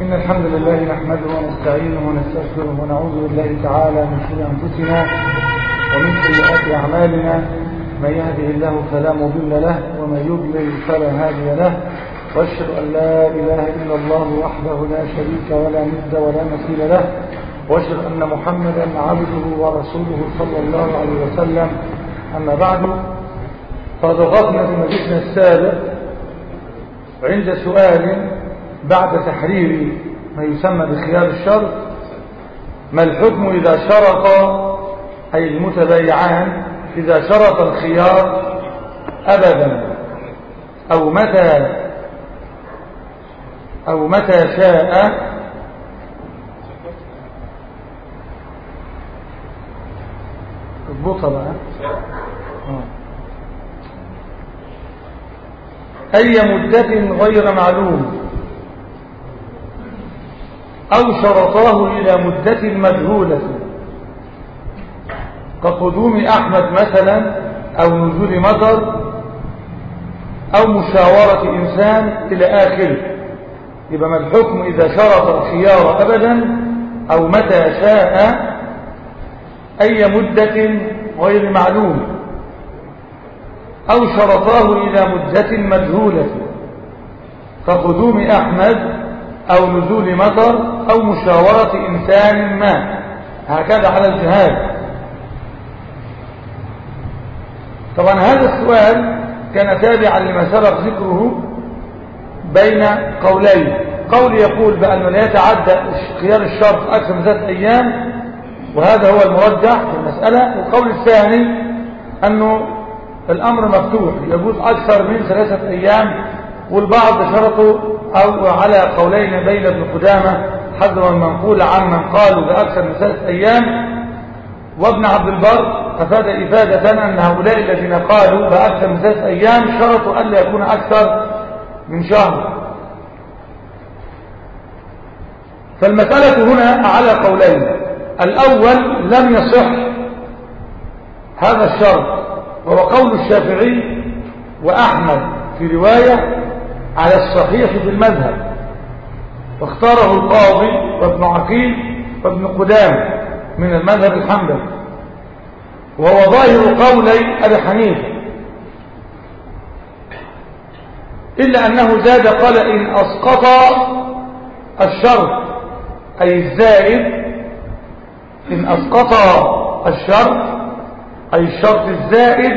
إن الحمد لله نحمده ونستعينه ونستغفره ونعوذ بالله تعالى من شرور أنفسنا ومن سيئات أعمالنا. من يهده الله فلا مضل له ومن يضلل فلا هادي له، وأشهد أن لا إله إلا الله وحده لا شريك ولا ند ولا مثيل له، وأشهد أن محمدا عبده ورسوله صلى الله عليه وسلم. أما بعد، فضغطنا في مجلسنا السابق عند سؤال بعد تحرير ما يسمى بخيار الشرط: ما الحكم إذا شرط، أي المتبايعان إذا شرط الخيار أبدا أو متى شاء اضبطها بقى أي مدة غير معلوم، أو شرطاه إلى مدة مجهولة كقدوم أحمد مثلا، أو نزول مطر، أو مشاورة إنسان إلى آخره. يبقى ما الحكم إذا شرط الخيار أبدا أو متى شاء أي مدة غير معلوم، أو شرطاه إلى مدة مجهولة كقدوم أحمد أو نزول مطر أو مشاورة إنسان ما، هكذا على الجهاد. طبعا هذا السؤال كان تابعا لما سبق ذكره بين قولين: قول يقول بأنه لا يتعدى خيار الشرط أكثر من 3 أيام، وهذا هو المرجح في المسألة. والقول الثاني أنه الأمر مفتوح، يجوز أكثر من 3 أيام، والبعض شرطوا أو على قولين بين ابن قدامة حذوا المنقول عن من قالوا بأكثر من 3 أيام، وابن عبد البر أفاد إفادة أن هؤلاء الذين قالوا بأكثر من 3 أيام شرطوا ألا يكون أكثر من شهر. فالمسألة هنا على قولين: الأول لم يصح هذا الشرط، وهو قول الشافعي وأحمد في رواية على الصحيح في المذهب، واختاره القاضي وابن عقيل وابن قدامة من المذهب الحنبلي، وهو ظاهر قولي أبي حنيفة، إلا أنه زاد قال: إن أسقط الشرط، أي الزائد، إن أسقط الشرط أي الشرط الزائد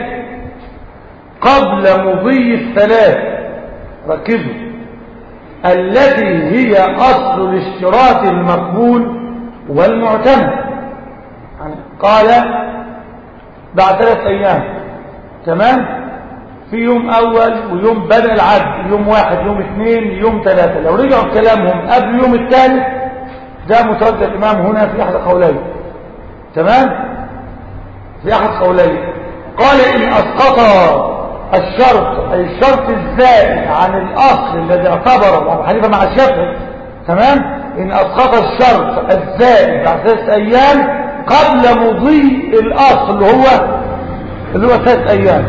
قبل مضي 3، ركزوا، التي هي أصل الاشتراط المقبول والمعتمد. يعني قال بعد 3 أيام، تمام، في يوم أول ويوم بدأ العد، يوم 1 يوم 2 يوم 3، لو رجعوا كلامهم قبل يوم الثالث ده مترجح الإمام هنا في أحد قولين، تمام، في أحد قولين. قال: إن أسقط الشرط، أي الشرط الزائد عن الأصل الذي اعتبره أبو حنيفة مع الشافعي، تمام، إن أسقط الشرط الزائد بعد 3 أيام قبل مضي الأصل اللي هو 3 أيام،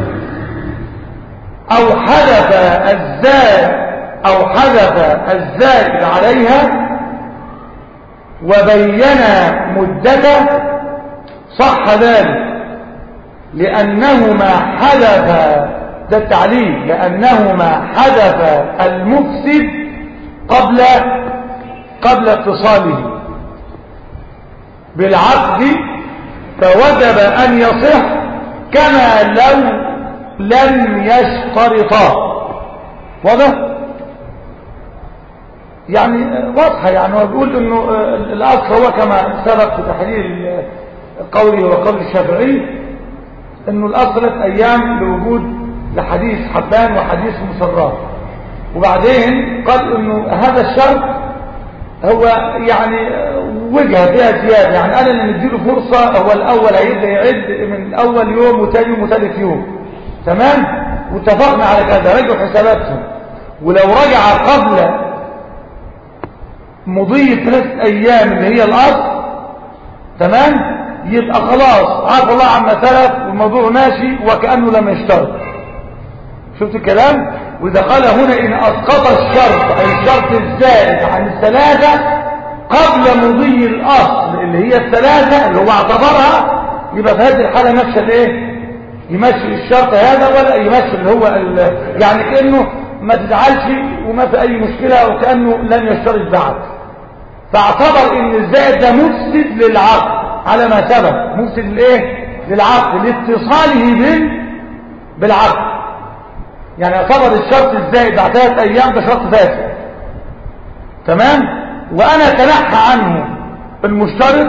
أو حدث الزائد عليها وبين مدته، صح ذلك، لأنهما حدث، ده التعليل، لأنهما حدث المفسد قبل اتصاله بالعقد، فوجب أن يصح كما لو لم يشترطا. واضح؟ يعني واضحة، يعني هو بيقول انه الاصل هو كما سبق في تحليل قوله وقول الشافعي انه الاصل 3 أيام لوجود لحديث حبان وحديث مسرات، وبعدين قال انه هذا الشرط هو يعني وجهة فيها زيادة، يعني انا اللي مديله فرصة، هو الاول هيبدأ يعد من اول يوم وثاني يوم وثالث يوم، تمام، واتفقنا على كذا، رجعوا حساباتهم، ولو رجع قبل مضي 3 أيام اللي هي الأصل، تمام، يبقى خلاص عفى الله عما سلف والموضوع ماشي وكأنه لم يشترط. شفت الكلام؟ وإذا قال هنا إن أسقط الشرط أي الشرط الزائد عن الثلاثة قبل مضي الأصل اللي هي الثلاثة اللي هو اعتبرها، يبقى في هذه الحالة نفس الايه؟ يمشي الشرط هذا ولا يمشي اللي هو يعني كأنه ما تزعلش وما في أي مشكلة وكأنه لن يشترط بعد. فاعتبر إن الزائد ده مفسد للعقد على ما سبق، مفسد لإيه؟ للعقد لاتصاله بالعقد. يعني اعتبر الشرط الزائد بعد 3 أيام ده شرط فاسد. تمام؟ وأنا تنحى عنه المشترط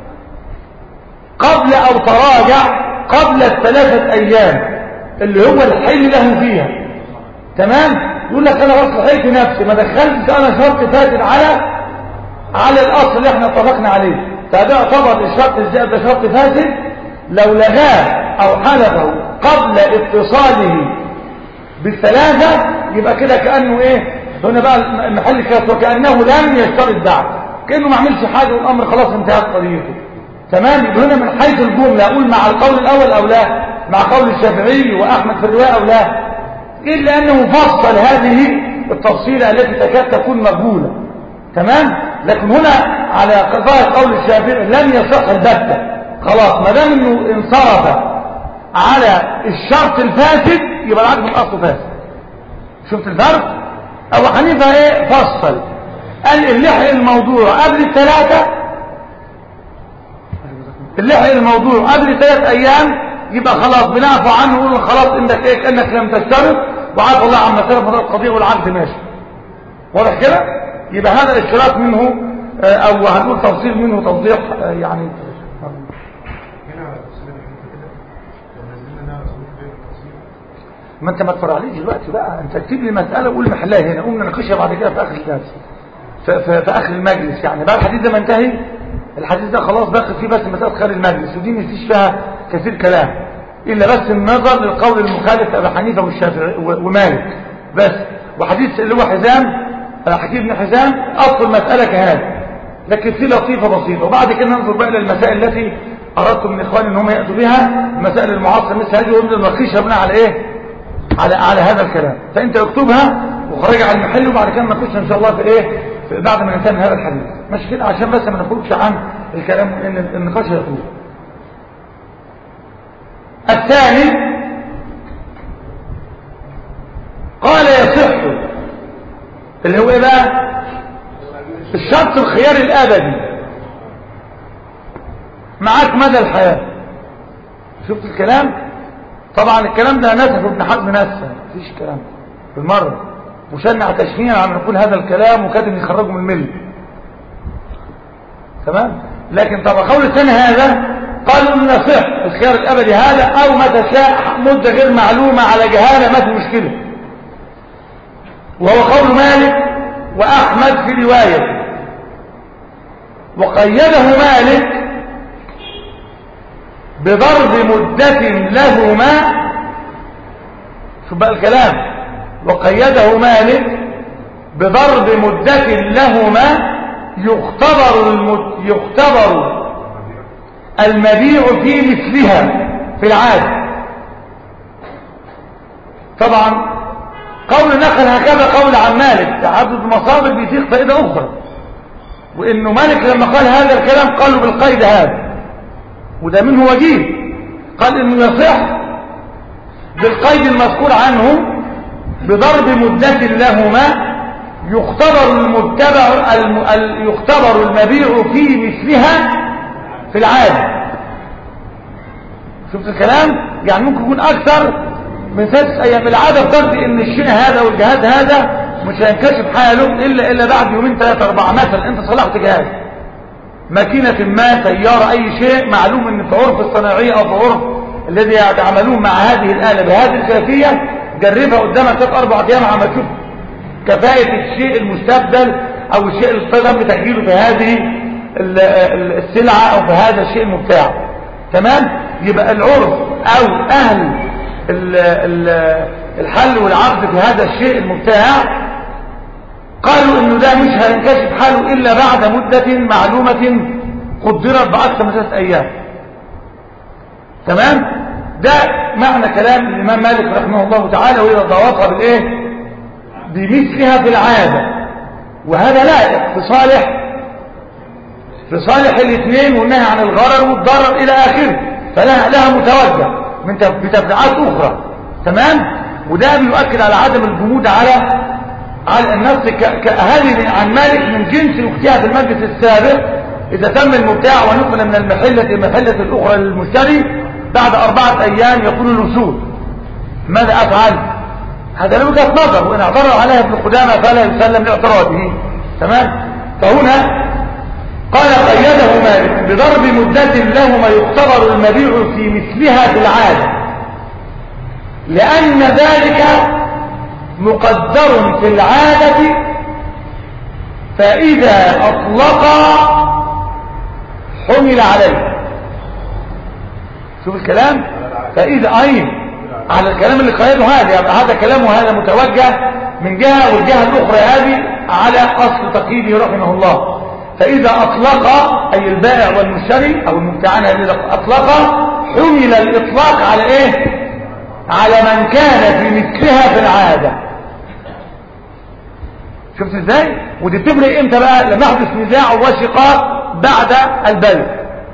قبل أو تراجع قبل 3 أيام اللي هو الحل له فيها. تمام؟ يقول لك أنا بس لحقت نفسي ما دخلتش أنا شرط فاسد على الأصل اللي احنا اتفقنا عليه، فده يعتبر الشرط الزائد ده شرط فاسد لو لغاه أو حلفه قبل اتصاله بالثلاثة، يبقى كده كأنه ايه؟ هنا بقى المحل الكاس وكأنه لم يشترط بعد، كأنه ما عملش حاجة والأمر خلاص انتهت قضيته. تمام؟ يبقى هنا من حيث الجملة أقول مع القول الأول أو لا، مع قول الشافعي وأحمد في الرواية أو لا، إلا أنه فصل هذه التفصيلة التي تكاد تكون مجهولة. تمام؟ لكن هنا على ظاهر قول الشافعي لم يصح البتة، خلاص ما دام انه انصرف على الشرط الفاسد يبقى العقد من اصله فاسد. شفت الفرق؟ ابو حنيفه ايه؟ فصل قال اللي لحق الموضوع قبل 3، اللي لحق الموضوع قبل 3 ايام يبقى خلاص بنعفو عنه ونقول خلاص انك ايه؟ كانك لم تشترط وعفى الله عما سلف من القضيه والعقد ماشي. واضح كده؟ يبقى هذا الاشتراط منه او هنقول تفصيل منه توضيح يعني. ما انت ما تفرعليش دلوقتي بقى، انت اكتب لي مساله وقول محلها هنا، قوم نناقشها بعد كده في اخر الدرس في اخر المجلس. يعني بعد الحديث ده ما انتهي، الحديث ده خلاص باقي فيه بس مساله خارج المجلس، ودي ما فيش فيها كثير كلام الا بس النظر للقول المخالف لابي حنيفه والشافعي ومالك بس. وحديث اللي هو حزام حكيم بن حزام اصل المساله كهذا، لكن في لطيفه بسيطه. وبعد كده ننظر بقى للمسائل التي اردت من اخواني ان هم ياتوا بها، مسائل المعاصره مثل هذه، ونبدا نناقشها بناء على ايه؟ على هذا الكلام. فانت اكتبها وخرج على المحل، وبعد كده نخش ان شاء الله في ايه؟ بعد ما ننتهي من هذا الحديث مش كده، عشان بس ما نخرجش عن الكلام ان النقاش يطول. الثاني قال يصح اللي هو ايه بقى؟ الشرط الخيار الابدي معاك مدى الحياه. شفت الكلام؟ طبعا الكلام ده نسف ابن حزم نسفه، مفيش كلام بالمره، مشنع تشنيعا عم نقول هذا الكلام وكاتب يخرجه من المل. تمام؟ لكن طبعا قول الثاني هذا قالوا انه يصح الخيار الابدي هذا او متى شاء مده غير معلومه على جهاله ما في مشكله، وهو قول مالك واحمد في روايه. وقيده مالك بضرب مدة لهما، شو بقى الكلام؟ وقيده مالك بضرب مدة لهما يختبر المبيع في مثلها في العادة. طبعا قول نقل هكذا قول عن مالك، تعدد المصادر بيتيق فائدة أخرى، وإنه مالك لما قال هذا الكلام قالوا بالقيد هذا، وده منه وجيه، قال إنه يصح بالقيد المذكور عنه بضرب مدة لهما يختبر المبيع في مثلها في العادة. شفت الكلام؟ يعني ممكن يكون أكثر من 6 أيام. العادة بتقضي إن الشيء هذا والجهاز هذا مش هينكشف حاله إلا بعد 2 3 4 مثلا. أنت صلحت جهاز ماكينة ما، سيارة، أي شيء معلوم إن في عرف الصناعية أو في عرف الذي يتعاملون مع هذه الآلة بهذه الكيفية، جربها قدامك 3 4 أيام عم تشوف كفاءة الشيء المستبدل أو الشيء اللي تم بتأجيله في هذه السلعة أو في هذا الشيء المبتاع. تمام؟ يبقى العرف أو أهل الحل والعقد في هذا الشيء المبتاع قالوا إنه ده مش هينكشف حاله إلا بعد مدة معلومة قدرت بأكثر من 3 أيام. تمام؟ ده معنى كلام الإمام مالك رحمه الله تعالى، وإذا ضوابطها بالإيه؟ بمثلها في العادة، وهذا لائق في صالح الاثنين، والنهي عن الغرر والضرر إلى آخره، فلها متوجه من بتبعات أخرى. تمام. وده بيؤكد على عدم الجمود على النص كأهالي عن مالك من جنس اختها في المجلس السابق. إذا تم المبتاع ونقل من المحلة إلى المحلة الأخرى للمشتري بعد 4 أيام يكون الوصول، ماذا أفعل؟ هذا له وجهة نظر، وإن اعترض عليها ابن قدامة فلا يسلم لاعتراضه. تمام. فهنا قال قيده مالك بضرب مدة له ما يختبر المبيع في مثلها في العادة، لأن ذلك مقدر في العادة، فإذا أطلق حمل عليه. شوف الكلام، فإذا على الكلام اللي قيده هذا كلامه هذا متوجه من جهة، والجهة الأخرى هذه على أصل تقييده رحمه الله. فإذا أطلق أي البائع والمشتري أو المبتاعان إذا أطلق حمل الإطلاق على إيه؟ على من كان في مثلها في العادة. شفت ازاي؟ ودي بتفرق امتى بقى؟ لما يحدث نزاع وشقاق بعد البيع.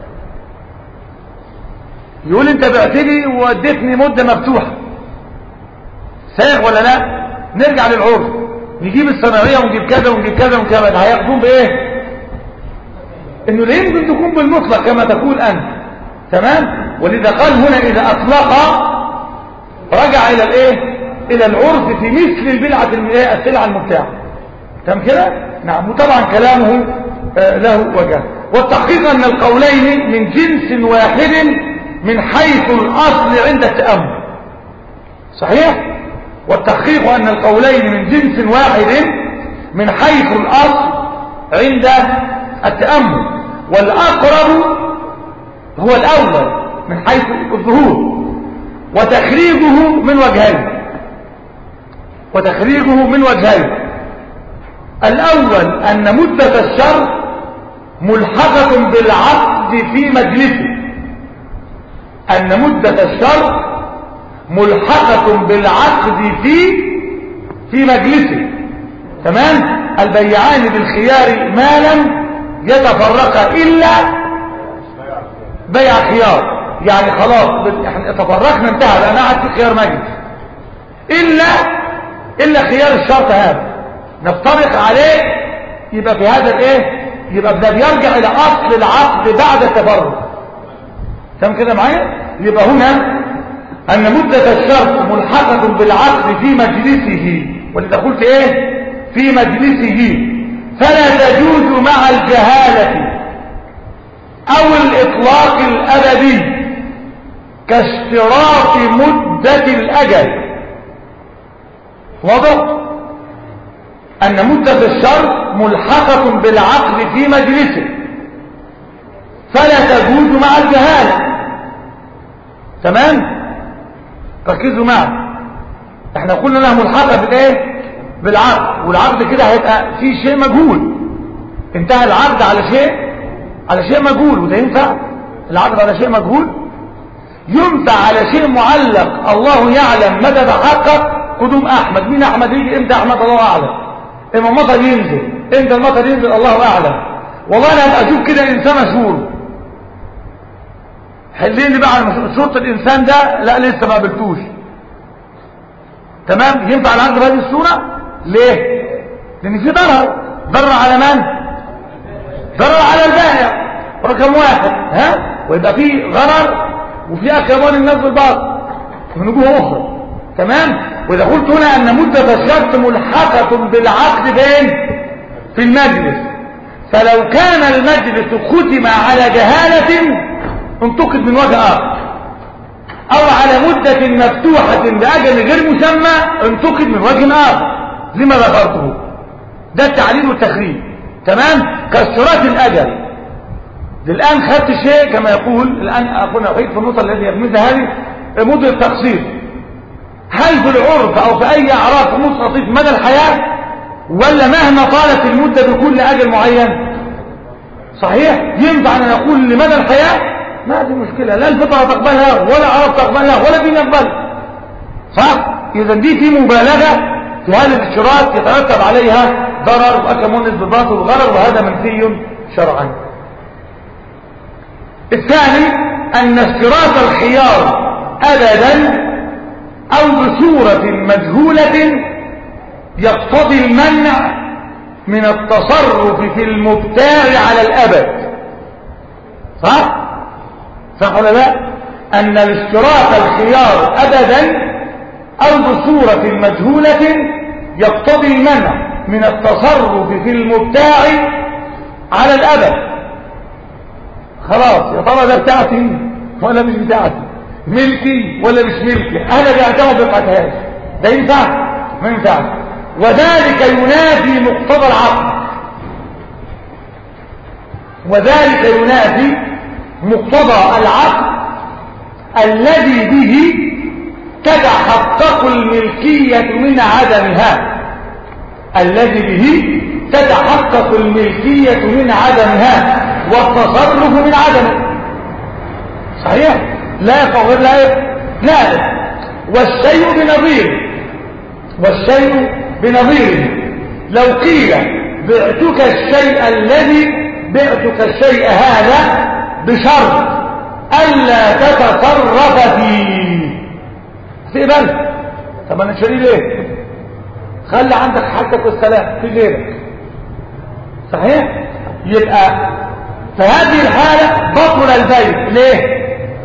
يقول انت بعتني واديتني مدة مفتوحة، سائغ ولا لا؟ نرجع للعرف، نجيب الصناعية ونجيب كذا ونجيب كذا ونجيب كذا، هيقوم بايه؟ انه لا يمكن تكون بالمطلق كما تقول انت. تمام. ولذا قال هنا اذا اطلق رجع الى الايه؟ الى العرف في مثل السلعة المبتاعة. تمام كده؟ نعم. وطبعا كلامه له وجه. والتحقيق ان القولين من جنس واحد من حيث الاصل عند التأمل. صحيح؟ والتحقيق ان القولين من جنس واحد من حيث الاصل عند التأمل، والاقرب هو الاول من حيث الظهور، وتخريجه من وجهين. الأول أن مدة الشرط ملحقة بالعقد في مجلسه، أن مدة الشرط ملحقة بالعقد في مجلسه. تمام. البيعان بالخيار ما لم يتفرقا إلا بيع خيار، يعني خلاص احنا تفرقنا انتهى، لأن قاعد في خيار مجلس إلا خيار الشرط هذا نفترق عليه، يبقى في هذا الايه؟ يبقى ده بيرجع الى اصل العقد بعد التفرق. تمام كده معايا؟ يبقى هنا ان مدة الشرط ملحقة بالعقد في مجلسه، ولذا قلت ايه؟ في مجلسه، فلا تجوز مع الجهالة او الاطلاق الابدي كاشتراط مدة الاجل. واضح؟ أن مدة الشرط ملحقة بالعقد في مجلسه، فلا تجوز مع الجهالة. تمام؟ ركزوا معي، احنا قلنا انها ملحقة بالايه؟ بالعقد، والعقد كده هيبقى في شيء مجهول. انتهى العقد على شيء مجهول، وده ينفع العقد على شيء مجهول؟ ينفع على شيء معلق الله يعلم متى تحقق قدوم احمد. مين احمد؟ يجي امتى احمد؟ الله اعلم. اما المطر ينزل امتى؟ المطر ينزل الله اعلم. والله انا هبقى اشوف كده انسان مشهور، حليني بقى على شرط الانسان ده، لا لسه ما قابلتوش. تمام. ينفع العقد بهذه الصوره؟ ليه؟ لان في ضرر على من؟ ضرر على البائع رقم واحد، ويبقى في غرر وفي اكرمان الناس بالباطل من وجوه اخرى. تمام. واذا قلت هنا ان مدة الشرط ملحقة بالعقد فين؟ في المجلس، فلو كان المجلس ختم على جهالة انتقد من وجه اخر، او على مدة مفتوحة باجل غير مسمى انتقد من وجه اخر. لما ذكرته؟ ده التعليل والتخريج. تمام. كاشتراط الاجل. الان خدت شيء كما يقول الان اخونا وحيد في النقطة الذي يرمزها هذه مدة التقسيط. هل في العرف او في اي اعراف مستطيف مدى الحياة، ولا مهما طالت المدة بكل اجل معين؟ صحيح. ينفع ان نقول لمدى الحياة؟ ما دي مشكلة، لا الفطرة تقبلها ولا عرف تقبلها ولا دين يقبلها. صح. اذا دي في مبالغة في هذه الاشتراط يترتب عليها ضرر وأكل مؤنس بالباطل وغرر، وهذا منفي شرعا. الثاني أن اشتراط الخيار أبدا أو بصورة مجهولة يقتضي المنع من التصرف في المبتاع على الأبد. صح ولا لا؟ أن الاشتراط الخيار أبدا أو بصورة مجهولة يقتضي المنع من التصرف في المبتاع على الأبد. خلاص يا ترى ده بتاعتي ولا مش بتاعتي، ملكي ولا مش ملكي، أنا بعتها بقعتهاش، ده ينفع ما ينفعش. وذلك ينافي مقتضى العقل، وذلك ينافي مقتضى العقل الذي به تتحقق الملكية من عدمها، الذي به تتحقق الملكية من عدمها والتصرف من عدمه. صحيح؟ لا فغير لا. والشيء بنظيره لو قيل بعتك الشيء هذا بشرط ألا تتصرف فيه، تقبل؟ طب انا شاريه ليه؟ خلي عندك حاجتك والسلام في غيرك. صحيح؟ يبقى في هذه الحالة بطل البيع. ليه؟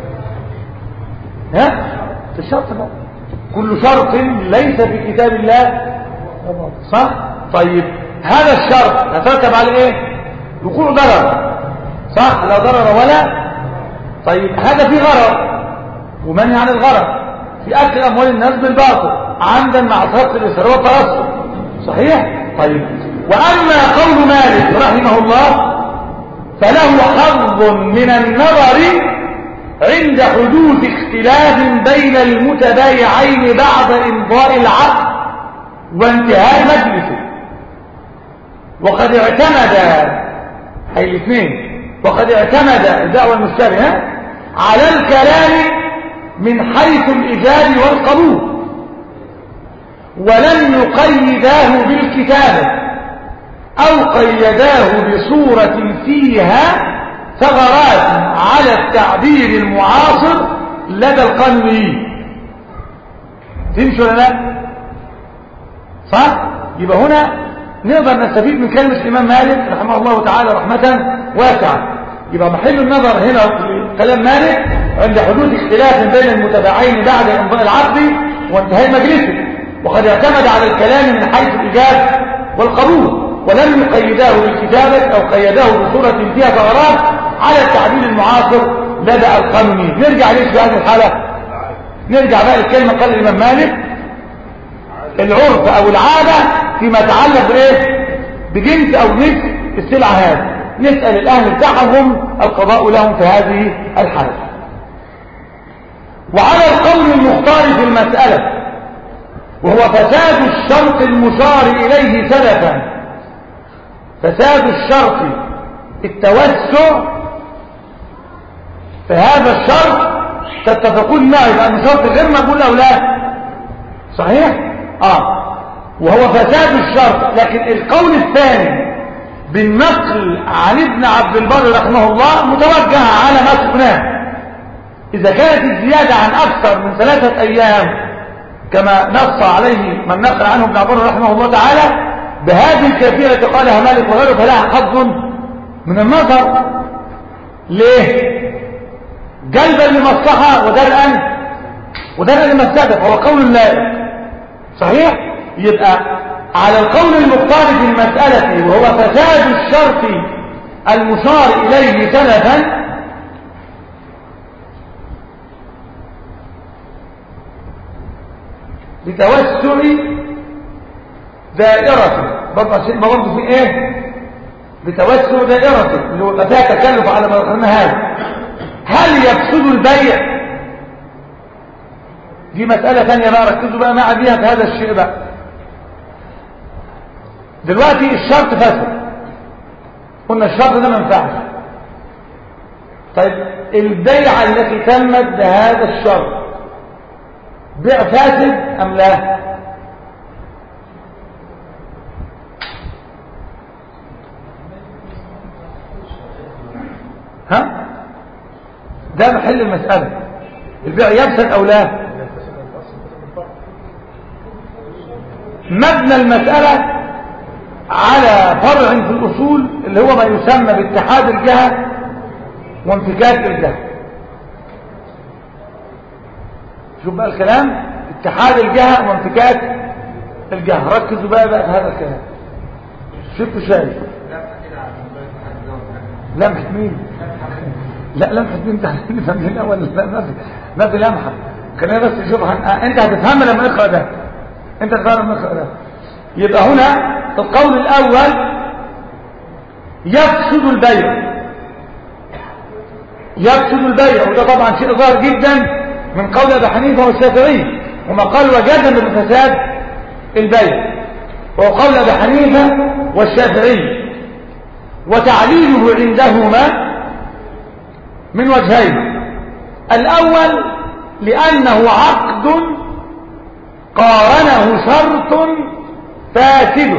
في الشرط بقى، كل شرط ليس في كتاب الله. صح؟ طيب هذا الشرط يترتب على ايه؟ وقوع ضرر. صح؟ لا ضرر ولا. طيب هذا فيه غرر ومنع عن الغرر، في أكل أموال الناس بالباطل عمدا مع ترك الإسراء والترصد. صحيح؟ طيب وأما قول مالك رحمه الله فله حظ من النظر عند حدوث اختلاف بين المتبايعين بعد إمضاء العقد وانتهاء مجلسه. وقد اعتمد أي الاثنين، وقد اعتمد الدعوة المشتبهة على الكلام من حيث الإيجاب والقبول، ولم يقيداه بالكتابة أو قيداه بصورة فيها ثغرات على التعبير المعاصر لدى القانونيين. تمشي ولا لا؟ صح؟ يبقى هنا نقدر نستفيد من كلمة الإمام مالك رحمه الله تعالى رحمة واسعة. يبقى محل النظر هنا في كلام مالك عند حدوث اختلاف بين المتباعين بعد إمضاء العقد وانتهاء مجلسه، وقد اعتمد على الكلام من حيث الإيجاب والقبول، ولم يقيداه بالكتابة أو قيداه بصورة فيها ثغرات على التعبير المعاصر لدى القانونيين. نرجع ليش في هذه الحالة؟ نرجع بقى للكلمة قال الإمام مالك العرف أو العادة فيما يتعلق بإيه؟ بجنس أو نصف السلعة هذه، نسأل الأهل بتاعهم القضاء لهم في هذه الحالة. وعلى القول المختار في المسألة وهو فساد الشرط المشار إليه سلفا، فساد الشرط التوسع، فهذا الشرط تتفقون معي بأن شرط غير مقبول أو لا؟ صحيح؟ وهو فساد الشرط. لكن القول الثاني بالنقل عن ابن عبد البر رحمه الله متوجه على ما سكناه، إذا كانت الزيادة عن أكثر من 3 أيام كما نص عليه من نقل عنه ابن عبد البر رحمه الله تعالى بهذه الكيفية التي قالها مالك وغيره فلها حظ من النظر. ليه؟ جلبا لمصلحة ودرءا لمفسدة، فهو قول لا. صحيح؟ يبقى على القول المختار في المسألة وهو فساد الشرط المشار إليه سلفا بتوسع دائرة، برضه في ايه؟ بتوسع دائرة اللي هو فيها تكلف على ما ذكرنا هذا. هل يفسد البيع؟ دي مسألة ثانية بقى، ركزوا بقى معي بيها في هذا الشيء بقى. دلوقتي الشرط فاسد، قلنا الشرط ده ما ينفعش. طيب البيعة التي تمت بهذا الشرط بيع فاسد أم لا؟ ده محل المسألة. البيع يفسد أو لا؟ مبنى المسألة على فرع في الأصول اللي هو ما يسمى باتحاد الجهة وانفكاك الجهة. شوف بقى الكلام، اتحاد الجهة وانفكاك الجهة. ركزوا بقى في هذا الكلام. شفتوا شايف لمحة مين؟ لا لمحة مين؟ تحديدا من الأول. لا ما في لمحة. خلينا بس نشوفها. انت هتفهمها لما نقرأ ده. انت هتفهم لما نقرأ ده. يبقى هنا القول الأول يفسد البيع. يفسد البيع، وده طبعا شيء ظاهر جدا من قول أبي حنيفة والشافعي، وما قال وجزم بفساد البيع، وهو قول أبي حنيفة والشافعي. وتعليله عندهما من وجهين. الأول لأنه عقد قارنه شرط فاسد،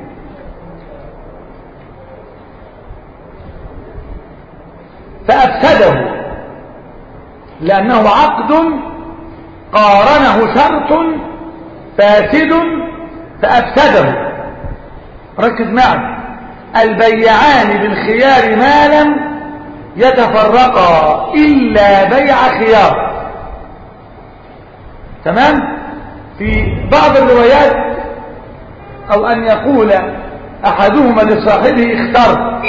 فأفسده، لأنه عقد قارنه شرط فاسد فأفسده. ركز معي. البيعان بالخيار ما لم يتفرقا إلا بيع خيار. تمام؟ في بعض الروايات أو أن يقول أحدهما لصاحبه اختر،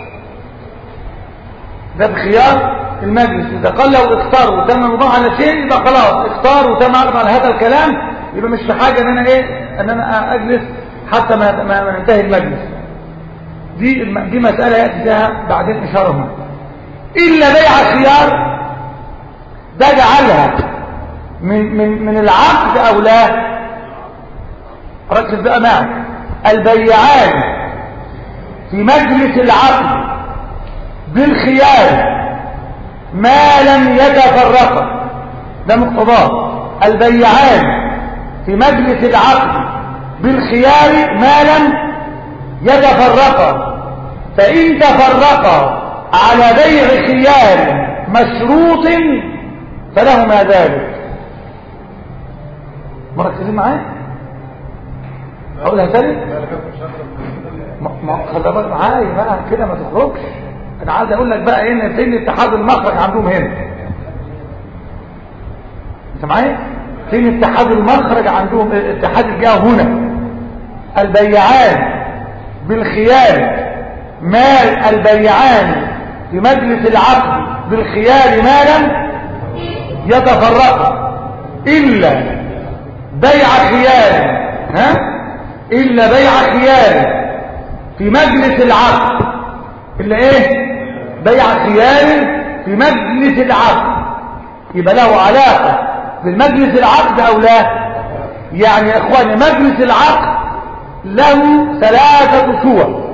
ده بخيار المجلس. إذا قال له اختار وتم الموضوع على شيء يبقى خلاص اختار وتم عقد على هذا الكلام، يبقى مش في حاجة ان انا اجلس حتى ما ينتهي المجلس. دي مسألة يأتي فيها بعدين إشارة. إلا بيع خيار ده جعلها من العقد أو لا؟ ركز بقى معي. البيعان في مجلس العقد بالخيار ما لم يتفرقا، ده مقتضاه. البيعان في مجلس العقد بالخيار ما لم يتفرقا، فإن تفرقا على بيع خيار مشروط فلهما ذلك. مركزين معايا؟ اقولها تاني؟ خلي بالك معايا بقى كده ما تخرجش. انا عايز اقول لك بقى ان فين اتحاد المخرج عندهم هنا. انت معايا؟ فين اتحاد المخرج عندهم؟ اتحاد الجهه هنا. البيعان بالخيار، مال البيعان في مجلس العقد بالخيار ما لم يتفرقا إلا بيع خيار، إلا بيع خيار في مجلس العقد. إلا إيه؟ بيع خيار في مجلس العقد. يبقى له علاقة بالمجلس العقد أو لا؟ يعني يا إخواني مجلس العقد له 3 صور،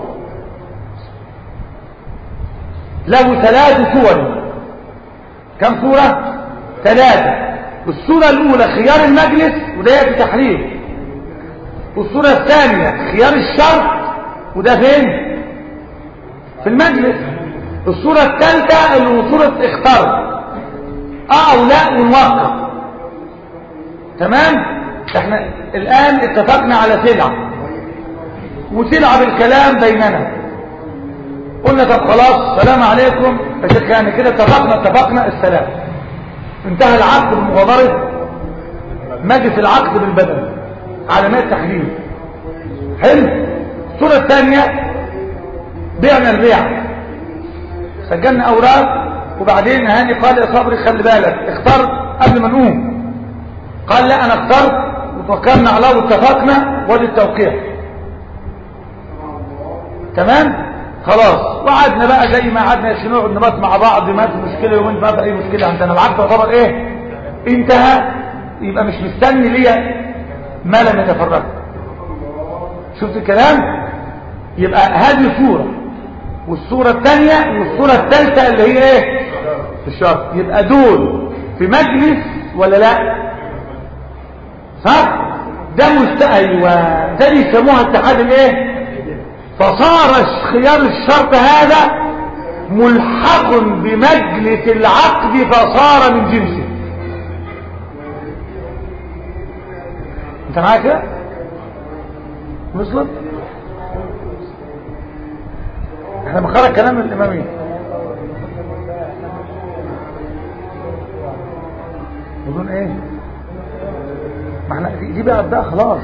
له 3 صور. كم صورة؟ 3. الصورة الأولى خيار المجلس وده يأتي تحرير، والصورة الثانية خيار الشرط وده فين؟ في المجلس. الصورة الثالثة اللي هو صورة اختار أو لا ونوقع. تمام؟ احنا الآن اتفقنا على سلعة وسلعة بالكلام بيننا. قلنا طب خلاص سلام عليكم يا شيخ، يعني كده اتفقنا السلام. انتهى العقد بمغادرة مجلس العقد بالبدل علامات تحليل. حلو. الصورة الثانية بعنا البيع، سجلنا اوراق وبعدين هاني قال يا صبري خلي بالك اختار قبل ما نقوم. قال لا انا اخترت وتوكلنا على الله واتفقنا وادي التوقيع. تمام خلاص. وقعدنا بقى زي ما قعدنا يا نقعد نبات مع بعض، ما في مشكله يومين ما في اي مشكله عندنا. العقد يعتبر ايه؟ انتهى. يبقى مش مستني ليا ما لم يتفرق. شفت الكلام؟ يبقى هذه صوره، والصوره الثانيه والصوره الثالثه اللي هي ايه؟ في الشرط. يبقى دول في مجلس ولا لا؟ صح؟ ده ايوه ده بيسموها اتحاد الايه؟ فصار خيار الشرط هذا ملحق بمجلس العقد فصار من جنسه. انت معايا كده؟ وصلت؟ احنا بنقرأ كلام الامامين. بدون ايه؟ ما احنا دي بقى خلاص.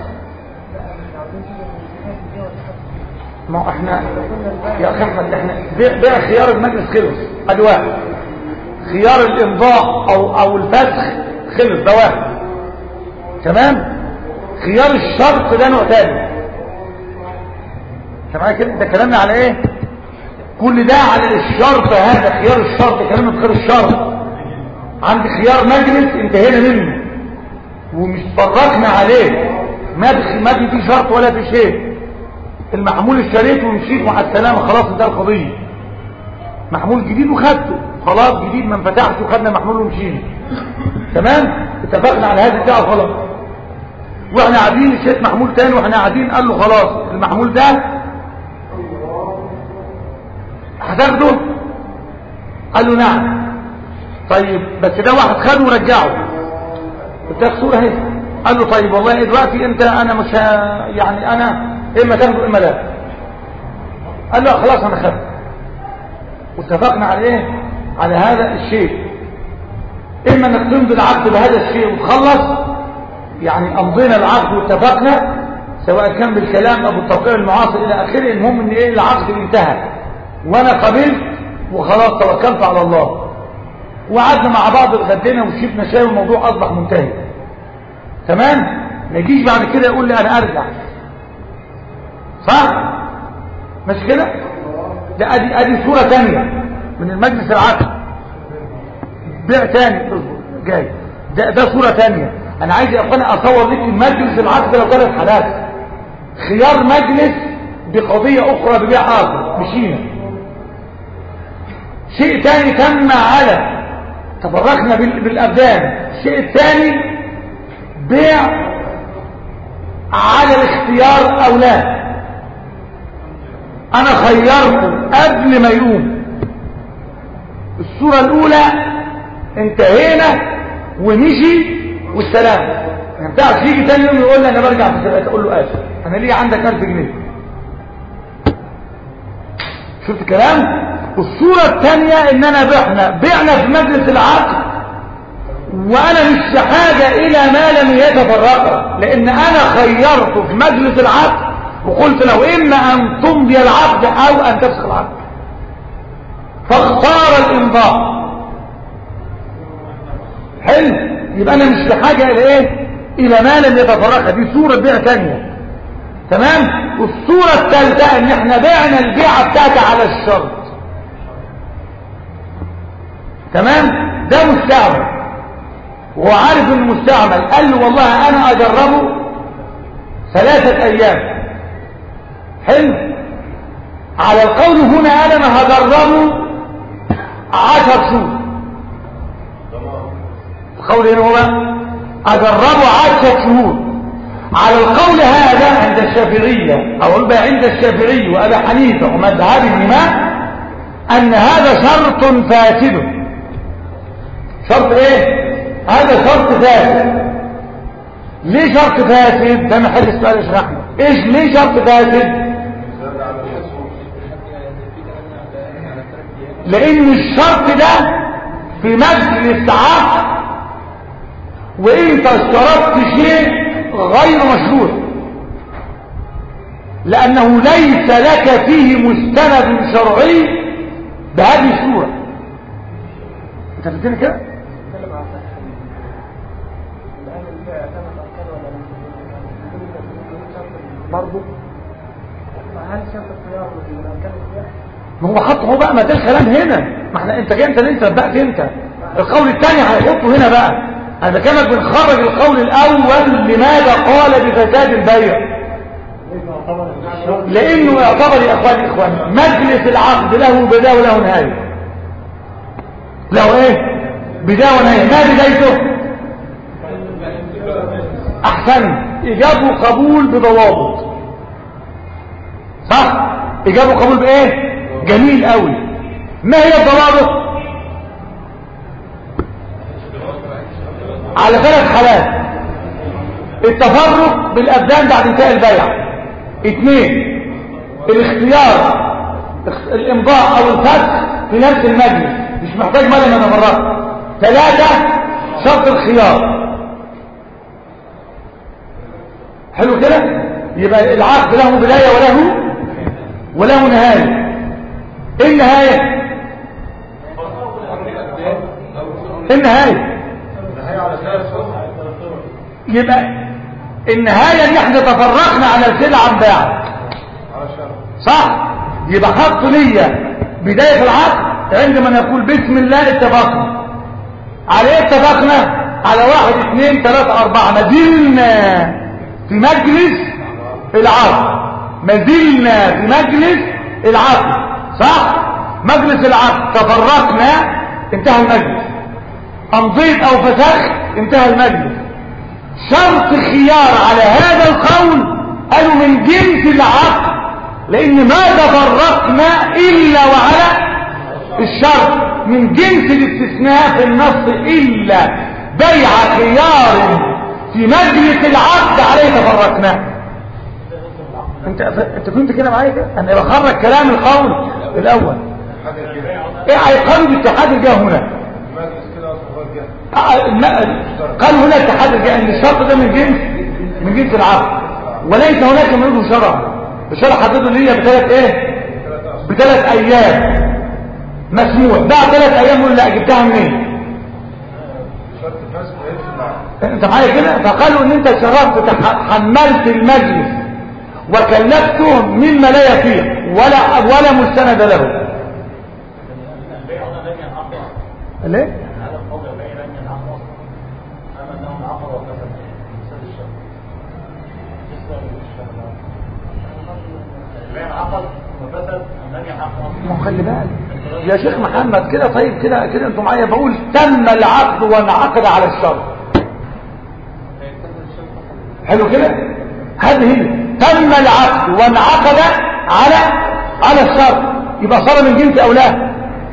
ما احنا يا اخي احمد احنا بقى خيار المجلس خلص، ادي واحد. خيار الامضاء او الفسخ خلص، ده واحد. تمام؟ خيار الشرط ده نوع تاني. انت معايا كده؟ ده كلامنا على ايه؟ كل ده على الشرط، هذا خيار الشرط، كلامنا خيار الشرط. عندي خيار مجلس انتهينا منه ومش فرقنا عليه، ما في شرط ولا في شيء. المحمول اشتريته ومشيت مع السلامه، خلاص انتهى القضيه. محمول جديد وخدته، خلاص جديد ما انفتحش وخدنا محمول ومشينا. تمام؟ اتفقنا على هذا الساعه خلاص. واحنا قاعدين اشتريت محمول تاني واحنا قاعدين، قال له خلاص المحمول ده هتاخده؟ قال له نعم. طيب بس ده واحد خده ورجعه، اداك صوره اهي. قال له طيب والله دلوقتي انت انا مش يعني انا اما تاخده اما لا. قال له خلاص انا خدته. واتفقنا على ايه؟ على هذا الشيء. اما انك تمضي العقد بهذا الشيء وتخلص، يعني امضينا العقد واتفقنا، سواء كان بالكلام او بالتوقيع المعاصر الى اخره. المهم ان ايه؟ العقد انتهى وانا قبلت وخلاص توكلت على الله، وقعدنا مع بعض اتغدينا وشربنا شاي والموضوع اصبح منتهي. تمام؟ ما يجيش بعد كده يقول لي انا ارجع، صح؟ مش كده؟ ده ادي صوره ثانيه من المجلس العقد، بيع ثاني جاي. ده صوره ثانيه. انا عايز يا اخوانا اصور لك المجلس العقد لو ثلاث حالات: خيار مجلس بقضيه اخرى ببيع اخر مشينا، شيء ثاني تم على تفرقنا بالابدان، الشيء الثاني بيع على الاختيار او لا. انا خيرته قبل ما يقوم. الصورة الاولى انتهينا ومشي والسلام. ما ينفعش يجي تاني يوم يقول لي انا برجع في سبقات، اقول له اسف انا ليه عندك 1000 جنيه. شفت الكلام؟ والصورة الثانية ان انا بعنا في مجلس العقد وانا مش حاجة الى ما لم يتفرق، لان انا خيرته في مجلس العقد وقلت له اما ان تمضي العقد او ان تفسخ العقد، فاختار الامضاء. حلو؟ يبقى انا مش بحاجة الى ايه؟ الى ما لم يتفرق. دي صورة بيع ثانية. تمام؟ والصورة الثالثة ان احنا بعنا البيعة بتاعتها على الشرط. تمام؟ ده مستعمل وهو عارف انه مستعمل، قال له والله انا اجربه 3 ايام. حلو؟ على القول هنا انا هجربه 10 شهور. القول هنا هو اجربه 10 شهور. على القول هذا عند الشافعية او بقى عند الشافعي وابي حنيفه ومذهب الامام ان هذا شرط فاسد. شرط ايه؟ هذا شرط فاسد. ليه شرط فاسد؟ ده محل السؤال اشرحنا. ايش ليه شرط فاسد؟ لان الشرط ده في مجلس عقد وانت اشترطت شيء غير مشروع، لانه ليس لك فيه مستند شرعي بهذه الصورة. انت فهمتني كده؟ برضه هل شرط الخيار ما هو حطه بقى، ما ده الكلام هنا. ما احنا انت لسه بقى انت القول الثاني هيحطه هنا بقى. انا كانك بنخرج القول الاول لماذا قال بفساد البيع، لانه يعتبر يا اخواني مجلس العقد له بدايه وله نهايه. له ايه؟ بدايه ونهايه. ما بدايته؟ احسن، اجابه قبول بضوابط، صح؟ اجابه قبول بايه؟ جميل قوي. ما هي الضوابط؟ على 3 حالات: التفرق بالابدان بعد انتهاء البيع، 2 الاختيار الامضاء او الفتح في نفس المجلس مش محتاج مدى من مرات، 3 شرط الخيار. حلو كده؟ يبقى العقد له بداية وله نهاية. ايه النهاية؟ يبقى النهاية ان احنا تفرقنا على السلعة عن باع، صح؟ يبقى خط ليا بداية العقد عندما نقول بسم الله اتفقنا. على ايه اتفقنا؟ على 1 2 3 4. ما زلنا في مجلس العقد، صح؟ مجلس العقد تفرقنا انتهى المجلس، امضيت او فسخت انتهى المجلس. شرط خيار على هذا القول قالوا من جنس العقد، لان ما تفرقنا الا وعلى الشرط. من جنس الاستثناء في النص الا بيع خيار في مجلس العقد عليه تفرقنا. انت كنت كده معايا كده؟ انا بخرج كلام القول الاول. ايه هيقالوا باتحاد الجهه هنا؟ قال هنا اتحاد الجهه ان الشرط ده من جنس العقد، وليس هناك منه شرع. الشرع حدده ليا ب3 ايام مسموح. بعد 3 ايام يقول لا جبتها منين؟ انت معايا كده؟ فقالوا ان انت شرفت حملت المجلس وكلفته مما لا يفيق ولا مستند له. ليه؟ ما خلي بالك يا شيخ محمد كده. طيب كده انتوا معايا. بقول تم العقد وانعقد على الشرط. حلو كده؟ هذه هي تم العقد وانعقد على الشرط. يبقى صار من جنس او لا؟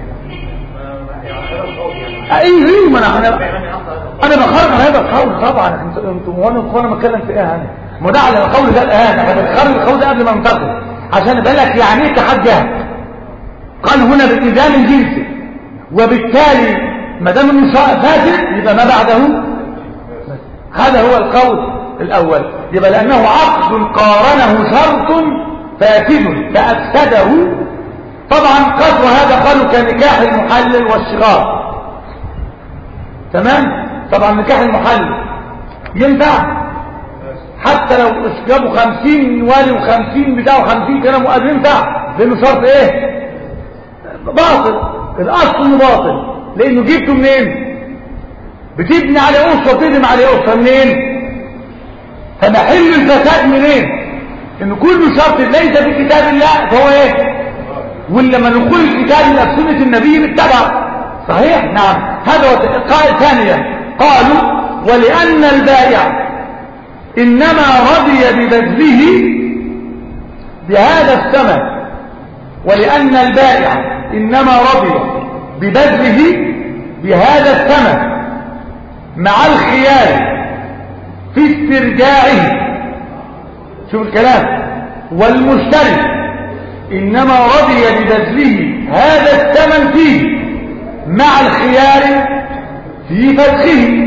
ايه ما انا بخرج على هذا القول طبعا. انتم وانا بتكلم في ايه؟ ما ده على القول ده الان احنا بنخرج القول ده قبل ما ننتقل عشان يبقى لك يعني ايه تحديها. قال هنا بالإذان الجنسي، وبالتالي ما دام انه فاسد يبقى ما بعده. هذا هو القول الاول. يبقى لانه عقد قارنه شرط فاسد فافسده. طبعا قدر هذا قالوا كنكاح المحلل والشغار. تمام؟ طبعا نكاح المحلل ينفع حتى لو جابوا 50 والي و50 بتاعه 50 كلام مؤذن ينفع، لانه شرط ايه؟ باطل. الاصل انه باطل لانه جبته منين؟ بتبني على اسره وتبني على اسره منين؟ فمحل الفساد منين؟ انه كل شرط ليس في كتاب الله فهو ايه؟ ولما نقول الكتاب اللي في سنه النبي نتبع. صحيح؟ نعم. هذا هو قال. ثانيا قالوا ولان البائع انما رضي ببذله بهذا الثمن، ولان البائع انما رضي ببذله بهذا الثمن مع الخيار في استرجاعه. شوف الكلام. والمشتري انما رضي ببذله هذا الثمن فيه مع الخيار في فتحه.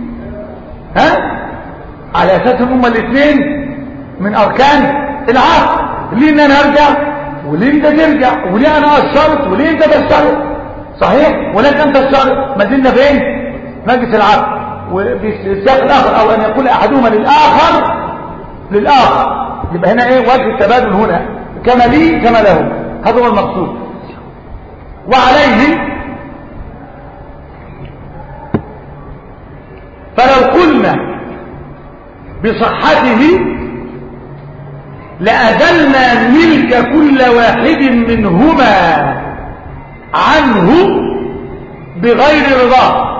على اساس هما الاثنين من اركان العقد. ليه ان انا ارجع وليه انت ترجع وليه انا اشترط وليه انت تشترط؟ صحيح؟ ولكن انت تشترط. ما زلنا فين؟ مجلس العقد. وبالسياق الاخر او ان يقول احدهما للاخر يبقى هنا ايه؟ وجه التبادل هنا كما لي كما له. هذا هو المقصود. وعليه فلو قلنا بصحته لأزلنا ملك كل واحد منهما عنه بغير رضاه.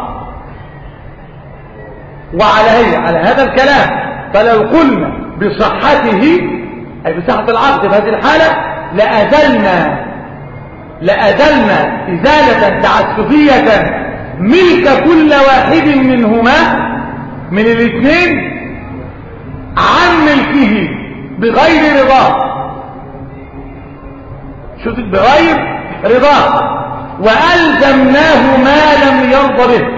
على هذا الكلام فلو قلنا بصحته أي بصحة العقد في هذه الحالة لأزلنا لأزلنا إزالة تعسفية ملك كل واحد منهما من الاثنين عن ملكه بغير رضاه. شوف بغير رضاه. وألزمناه ما لم يرضى به.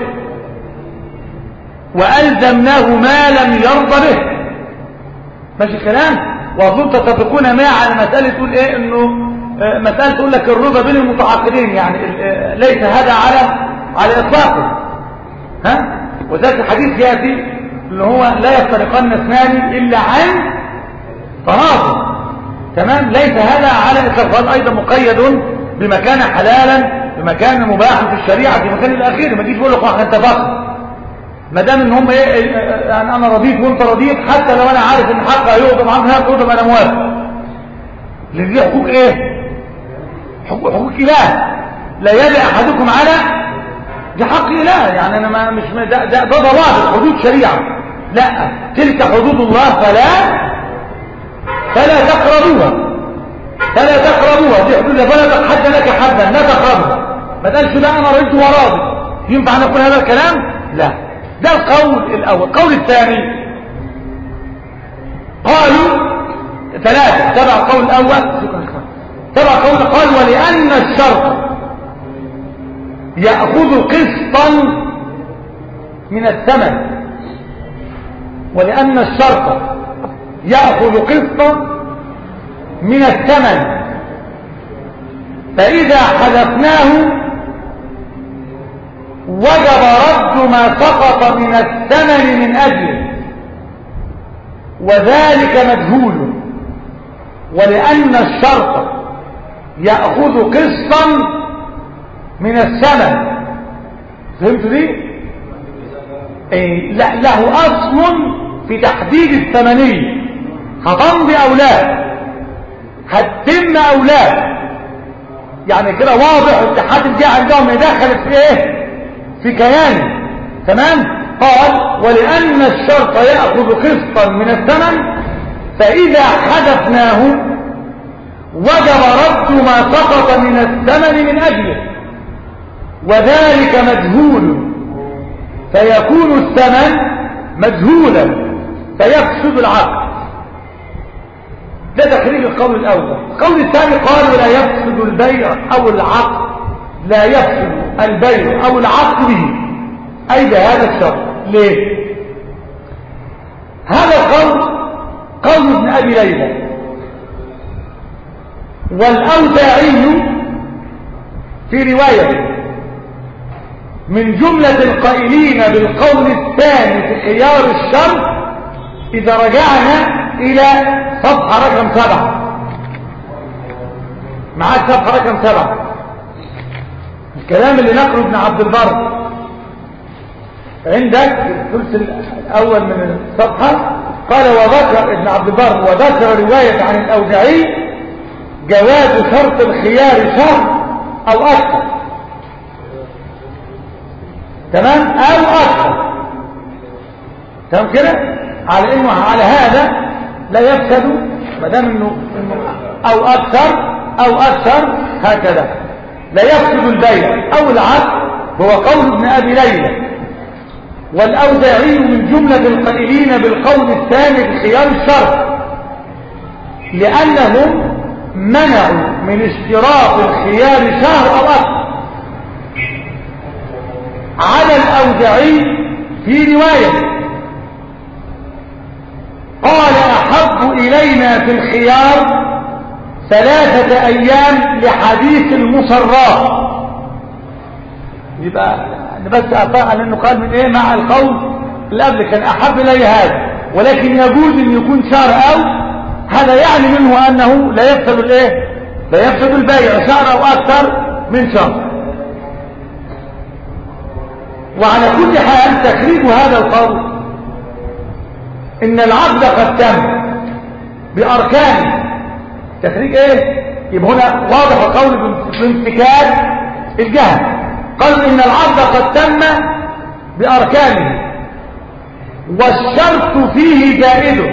وألزمناه ما لم يرضى به. ماشي الكلام؟ وأظن تتفقون معي على مسألة تقول إيه؟ إنه مسألة تقول لك الرضا بين المتعاقدين، يعني ليس هذا على إطلاقه. ها؟ وذلك الحديث يأتي اللي هو لا يفترقن اثنان إلا عن تراضي. تمام؟ ليس هذا على إطلاقه، أيضا مقيد بمكان حلالا، بمكان مباح في الشريعة، في مكان الأخير. ما تجيش تقول لك احنا اتفقنا ما دام ان هم ايه، يعني انا رضيت وانت رضيت، حتى لو انا عارف ان حقي هيقضم عنه هيقضم انا موافق. لان دي حقوق ايه؟ حقوق اله. لا يلي احدكم على دي حق اله. يعني انا ما مش ده ضوابط حدود شريعه. لا، تلك حدود الله فلا تقربوها. فلا تقربوها، دي حدود الله، فلا تحد لك حدا لا تقربها. ما تقالش لا انا رضيت وراضي. ينفع نقول هذا الكلام؟ لا. ده القول الاول. القول الثاني قالوا ثلاثه تبع القول الاول. تبع القول قال ولان الشرط ياخذ قسطا من الثمن. ولان الشرط ياخذ قسطا من الثمن، فاذا حذفناه وجب رد ما سقط من الثمن من أجله، وذلك مجهول. ولأن الشرط يأخذ قسطا من الثمن. فهمتوا دي؟ له أصل في تحديد الثمنية. هتمضي أو لا، هتتم أو لا. يعني كده واضح اتحاد الجهة عندهم دخلت في ايه؟ في كيانه. تمام؟ قال ولأن الشرط يأخذ قسطا من الثمن، فإذا حذفناه وجب رد ما سقط من الثمن من أجله، وذلك مجهول، فيكون الثمن مجهولا فيفسد العقد. ده تخريج القول الأول. القول الثاني قال ولا يفسد البيع أو العقد، لا يفسد البيع أو العقد به، أي بهذا الشرط. ليه؟ هذا القول قول ابن أبي ليلى والأوزاعي في رواية من جملة القائلين بالقول الثاني في خيار الشرط إذا رجعنا إلى صفحة رقم 7. معاك صفحة رقم 7 الكلام اللي نقله ابن عبد البر عندك الثلث الأول من الصفحة. قال وذكر ابن عبد البر وذكر رواية عن الأوزاعي جواز شرط الخيار شهر أو أكثر. تمام؟ أو أكثر. تمام كده؟ على إنه على هذا لا يفسد ما دام إنه أو أكثر هكذا لا يفسد البيع أو العقد. هو قول ابن أبي ليلى والأوزاعي من جملة القائلين بالقول الثاني بخيار الشرط، لأنهم منعوا من اشتراط الخيار شهر أو أكثر. على الأوزاعي في رواية قال أحب إلينا في الخيار 3 أيام لحديث المصرات. يبقى بس أفاق لأنه قال من إيه مع القول اللي قبل كان أحب إلي هذا، ولكن يجوز أن يكون شهر أو هذا يعني منه أنه لا يفسد الإيه؟ لا يفسد البيع شهر أو أكثر من شهر. وعلى كل حال تخريج هذا القول إن العقد قد تم بأركانه. تخريج إيه؟ يبقى هنا واضح القول بامتكان الجهة. قالوا إن العقد قد تم بأركانه والشرط فيه زائد،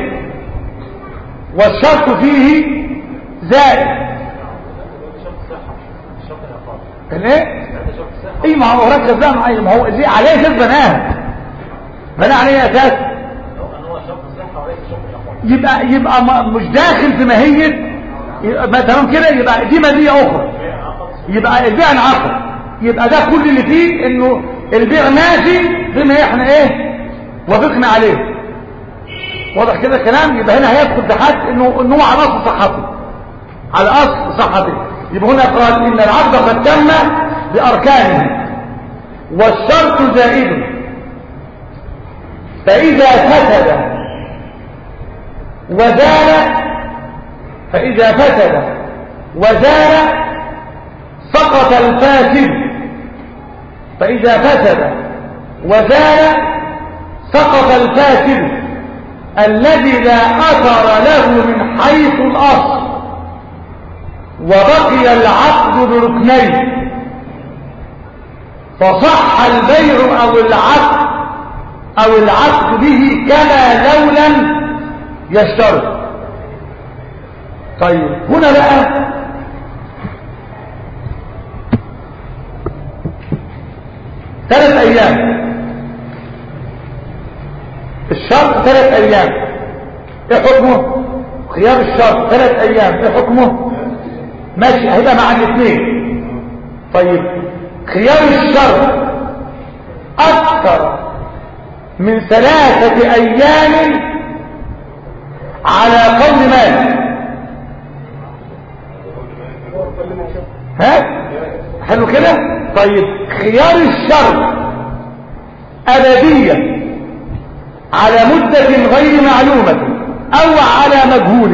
والشرط فيه زائد. كان ايه؟ ايه ما هو ركز بقى معايا، ما هو ليه عليه اساس بناه عليه اساس يبقى مش داخل في ماهيه ما تمام كده، يبقى دي ماديه اخرى، يبقى البيع انعقد، يبقى ده كل اللي فيه انه البيع ماشي بما احنا ايه وافقنا عليه. واضح كده الكلام؟ يبقى هنا هيدخل في حد انه هو على اصل صحته، على اصل صحته. يبقى هنا قال ان العقد قد تم باركانه والشرط زائد، فاذا فسد وزال سقط الفاسد، فإذا فسد وزال سقط الفاسد الذي لا أثر له من حيث الأصل، وبقي العقد بركنين، فصح البيع أو العقد به كما لو لم يشترط. طيب هنا بقى ثلاث أيام، الشرط 3 أيام، ايه حكمه؟ خيار الشرط 3 أيام، ايه حكمه؟ ماشي، هيبقى مع الاثنين. طيب خيار الشرط أكثر من 3 أيام على قول مالك، ها حلو كده؟ طيب خيار الشرط أبدية على مدة غير معلومة أو على مجهول.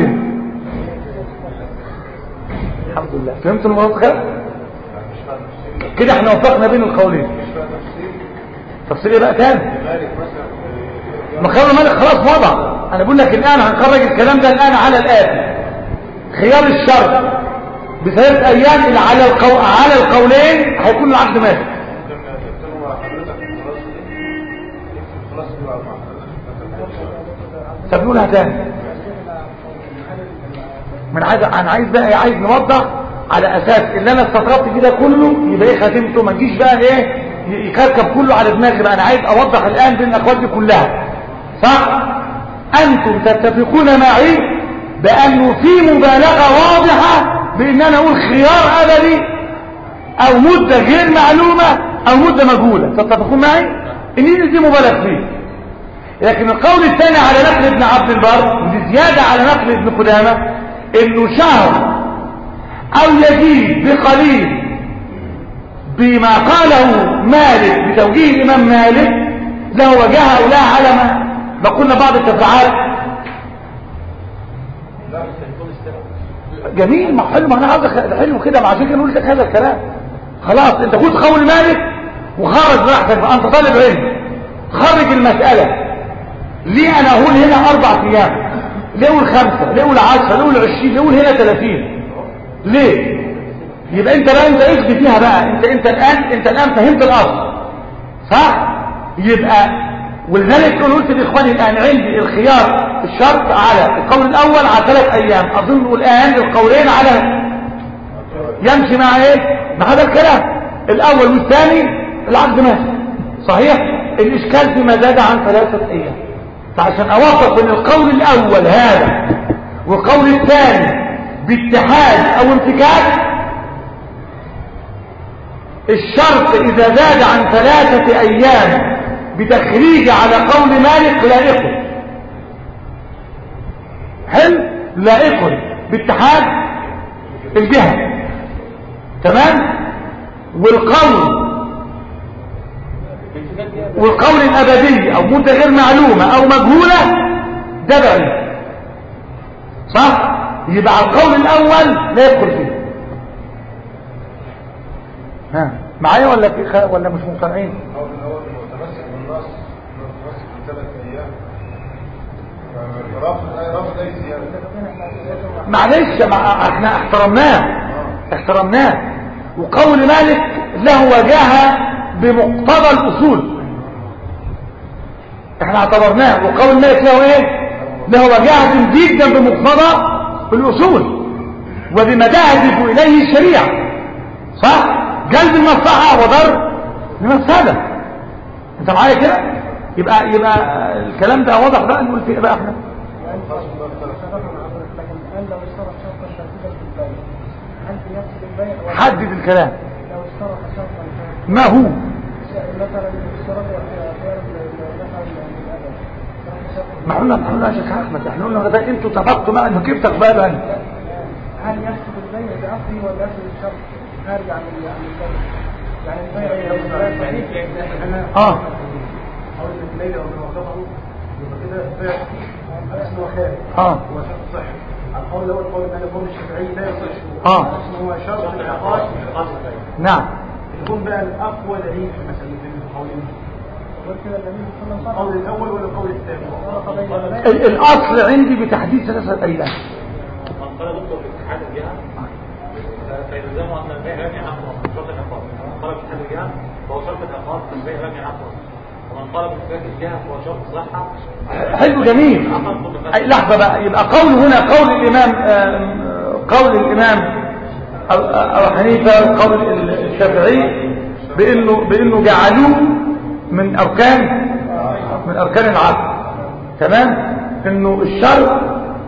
الحمد لله فهمت الموضوع كده؟ احنا وفقنا بين القولين. تفصيل ايه بقى تاني؟ مخرج مالك خلاص وضع. انا بقول لك الان هنخرج الكلام ده الان على الاتي: خيار الشرط ب3 أيام اللي على القولين هيكون العقد ماشي. طب نقولها تاني. انا عايز نوضح على اساس اللي انا استطربت كده كله يبقى ايه خاتمته، ما نجيش بقى ايه يكركب كله على دماغي بقى. انا عايز اوضح الان بين الاقوال دي كلها، صح؟ انتم تتفقون معي بانه في مبالغه واضحه بان انا اقول خيار ابدي او مده غير معلومه او مده مجهوله. تتفقون معي ان دي مبالغ فيه. لكن القول الثاني على نقل ابن عبد البر، ودي زياده على نقل ابن قدامه، انه شهر او يزيد بقليل بما قاله مالك بتوجيه الامام مالك له وجهه او لا على ما قلنا بعض التفاعات. جميل، ما حلو، ما انا عاوز حلو كده، ما عشان كده قلت لك هذا الكلام. خلاص انت قلت قول مالك وخرج براحتك، فانت طالب علم خرج المساله. ليه انا اقول هنا 4 ايام؟ ليه اقول 5؟ ليه اقول 10؟ ليه اقول 20؟ ليه اقول هنا 30؟ ليه؟ يبقى انت اخذ فيها بقى. انت الان فهمت الاصل، صح؟ يبقى ولذلك قلت لاخواني الان عندي الخيار الشرط على القول الاول على 3 ايام، اظن الان القولين على يمشي مع ايه؟ مع هذا الكلام الاول والثاني العقد ماشي صحيح. الاشكال فيما زاد عن 3 ايام. فعشان اوفق بين القول الاول هذا والقول الثاني باتحاد او امتكاك، الشرط اذا زاد عن 3 ايام بتخريج على قول مالك لائق، حلو، لائق باتحاد الجهة، تمام. والقول الابدي او مدة غير معلومة او مجهولة ده بعيد، صح؟ يبقى على القول الاول لا يدخل فيه. ها معايا ولا مش مقتنعين؟ القول الاول متمسك بالنص، متمسك ب3 ايام، رفض اي زياده. معلش احنا احترمناه. وقول مالك له وجاهه بمقتضى الاصول، احنا اعتبرناه. وقول مالك له ايه؟ له وجاهه جدا بمقتضى الاصول وبما تهدف اليه الشريعه، صح؟ جلب المصلحة وضر المفسدة. انت معايا كده؟ يبقى الكلام ده واضح بقى. نقول فيه بقى احنا حدد الكلام. لو اشترط شرطا ما هو مثلا اشترط ما قلنا يا شيخ احمد، احنا قلنا ده انتوا اتفقتوا بقى انه كيف تقبلوا هنا. هل يفسد البيع باصله ولا يفسد الشرط خارج عن البيع؟ يعني البيع او الليله او وقفه يبقى كده بيع اسمه خارج هو شرط صحي. القول الاول قول ان القول الشافعي لا يصح اسمه هو شرط العقاد نعم. يكون بقى الاقوى دليل في مساله القولين القول الاول ولا القول الثاني؟ الاصل عندي بتحديد 3 ايام. قال دكتور في اتحاد الجهه فيلزمه ان البيع لم ينقض شرط العقاد. قال في اتحاد الجهه فهو شرط العقاد البيع لم ينقض. ومن قال باتفاق الجهه فهو شرط صحه. حلو جميل. لحظه بقى، يبقى قول هنا قول الامام أبو حنيفه وقول الشافعي بانه جعلوه من اركان العقد. تمام. انه الشرط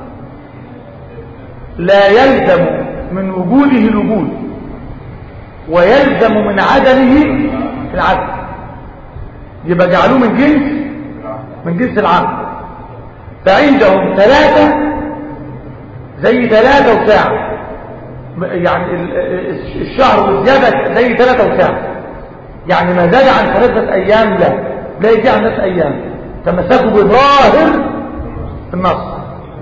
لا يلزم من وجوده الوجود ويلزم من عدمه العدم. يبقى جعلوه من جنس العقد. فعندهم 3 زي 3 وساعة، يعني الشهر والزيادة زي 3 وساعة، يعني ما زاد عن 3 أيام لا يجي عن 3 أيام. تمسكوا بظاهر النص.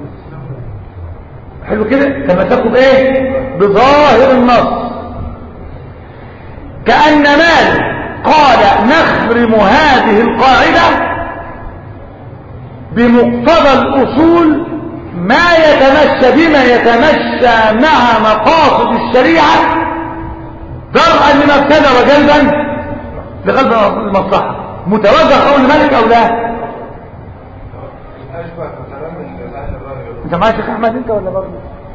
حلو كده. تمسكوا بإيه؟ بظاهر النص. كأن مالك قال نخرم هذه القاعدة بمقتضى الأصول ما يتمشى مع مقاصد الشريعة درءا لمفسدة وجلبا لغلب المصلحة. متوجه قول مالك أو لا؟ انت معايا يا شيخ احمد انت ولا برضه؟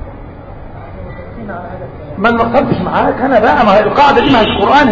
ما نقصدش معاك انا بقى. ما هي القاعدة دي ما هي القرآن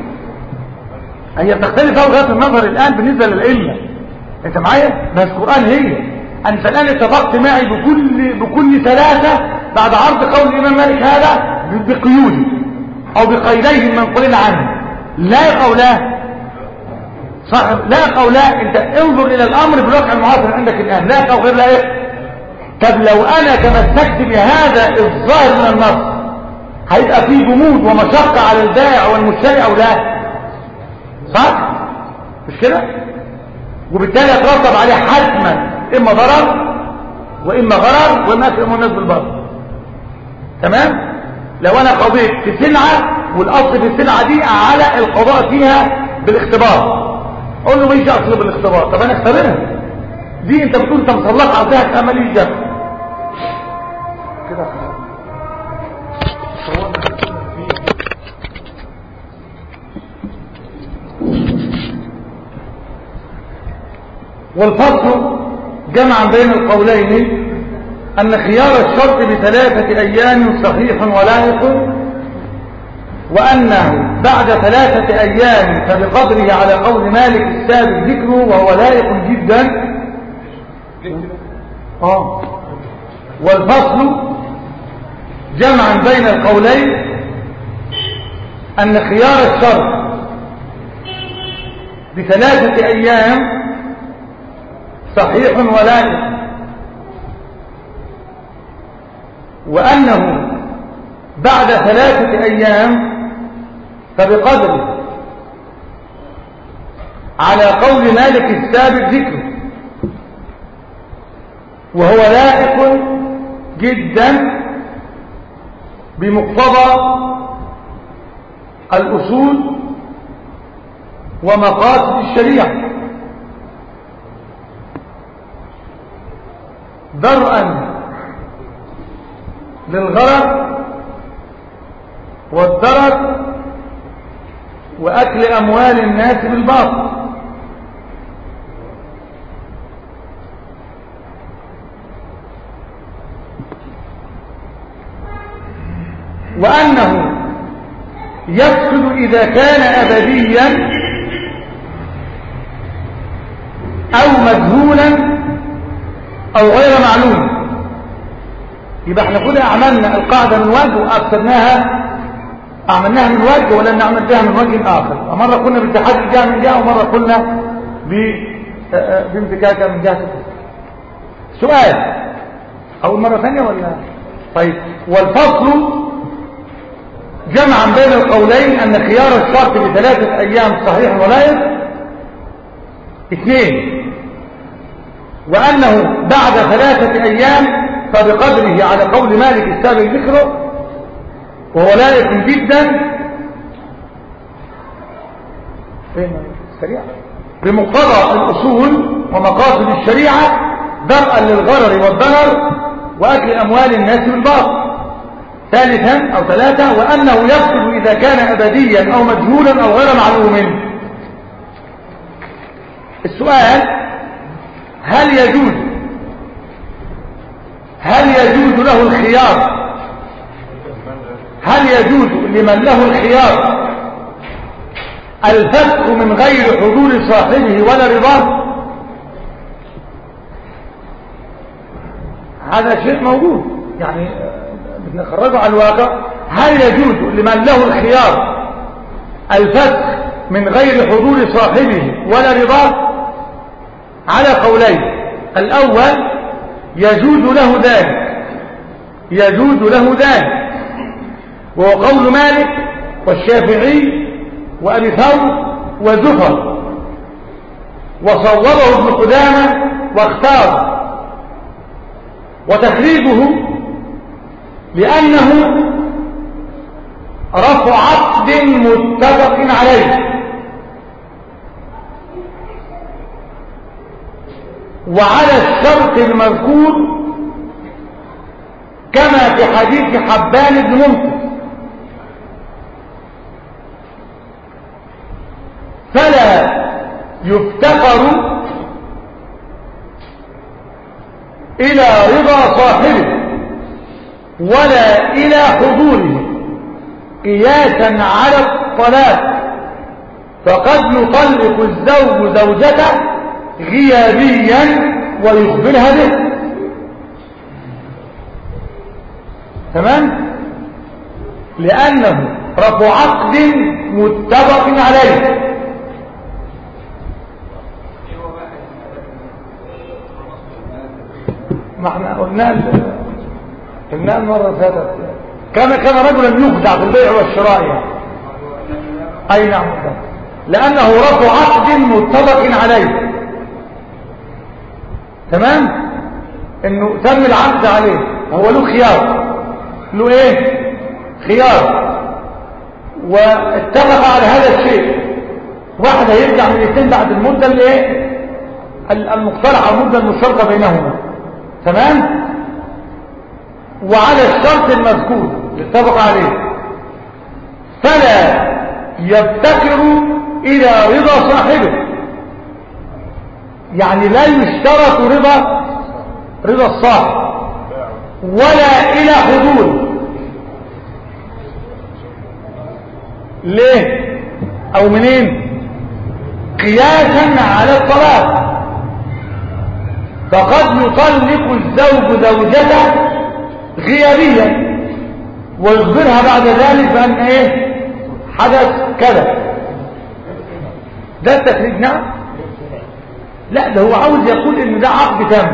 هي بتختلف وجهات النظر الآن بالنسبة للعلة. انت معايا؟ ما القرآن انت الآن اتفقت معي بكل 3 بعد عرض قول الإمام مالك هذا بقيود أو بقيديه المنقولين عنه. لا قولاه صح، لا قولاه. انت انظر إلى الأمر بالواقع المعاصر عندك الآن. لا قول غير لا ايه. طب لو أنا تمسكت بهذا الظاهر من النص هيبقى فيه جمود ومشقة على البائع والمشتري أو لا؟ صح؟ مش كده؟ وبالتالي يترتب عليه حتما إما ضرر وإما غرر وإما يكون الناس بالباطل. تمام؟ لو أنا قضيت في سلعة والأصل في السلعة دي على القضاء فيها بالاختبار، أقول له ما يجي أصل بالاختبار. طب أنا اختبرها دي. أنت بتقول أنت مصلحة عطيها أمل يجي كده. والفصل جمعا بين القولين أن خيار الشرط ب3 أيام صحيح ولائق، وأنه بعد 3 أيام فبقدره على قول مالك السابق ذكره وهو لائق جدا. والفصل جمعا بين القولين أن خيار الشرط ب3 أيام صحيح ولائق، وأنه بعد 3 أيام فبقدر على قول مالك السابق ذكره وهو لائق جدا بمقتضى الأصول ومقاصد الشريعة درءا للغرر والضرر وأكل أموال الناس بالباطل. وأنه يفسد إذا كان أبديا أو مجهولا أو غير معلوم. يبقى احنا كده أعملنا القاعدة من وجه وأفسدناها، عملناها من وجه ولم نعمل بها من وجه آخر. مرة كنا باتحاد الجهة من جهة ومرة كنا بامتكاكة من جهة. سؤال أول مرة ثانية ولا؟ طيب، والفصل جمعا بين القولين أن خيار الشرط ب3 أيام صحيح ولائق. 2، وأنه بعد 3 أيام فبقدره على قول مالك السابق ذكره وهو لائق جدا بمقتضى الأصول ومقاصد الشريعة درءا للغرر والضرر وأكل أموال الناس بالباطل. 3، وأنه يفسد إذا كان أبديا أو مجهولا أو غير معلوم. السؤال: هل يجوز له الخيار؟ هل يجوز لمن له الخيار الفسخ من غير حضور صاحبه ولا رضاه؟ هذا شيء موجود، يعني بنخرجه على الواقع. هل يجوز لمن له الخيار الفسخ من غير حضور صاحبه ولا رضاه؟ على قولين. الأول: يجوز له ذلك، وهو قول مالك والشافعي وأبي ثور وزفر، وصوبه ابن قدامة واختار. وتخريجه لأنه رفع عقد متفق عليه، وعلى الشرط المذكور كما في حديث حبان بن منذر، فلا يفتقر إلى رضا صاحبه ولا إلى حضوره قياسا على الطلاق، فقد يطلق الزوج زوجته غيابيا ويخبرها به. تمام؟ لأنه رفع عقد متفق عليه. ما احنا قلنا المرة فاتت كان رجلا يخدع في البيع والشراء يعني. أي نعم، لأنه رفع عقد متفق عليه. تمام؟ انه تم العقد عليه، هو له خيار، له ايه؟ خيار، واتفق على هذا الشيء. واحد هيرجع من الاثنين بعد المدة اللي ايه؟ المقترحة، المدة المشتركة بينهما. تمام؟ وعلى الشرط المذكور اللي اتفق عليه، فلا يفتقر إلى رضا صاحبه، يعني لا يشترط رضا الصاحب ولا إلى حضوره. ليه أو منين؟ قياسا على الطلاق، فقد يطلق الزوج زوجته غيابيا ويخبرها بعد ذلك بأن ايه حدث كذا. ده التخريج. نعم، لا ده هو عاوز يقول ان ده عقد تام.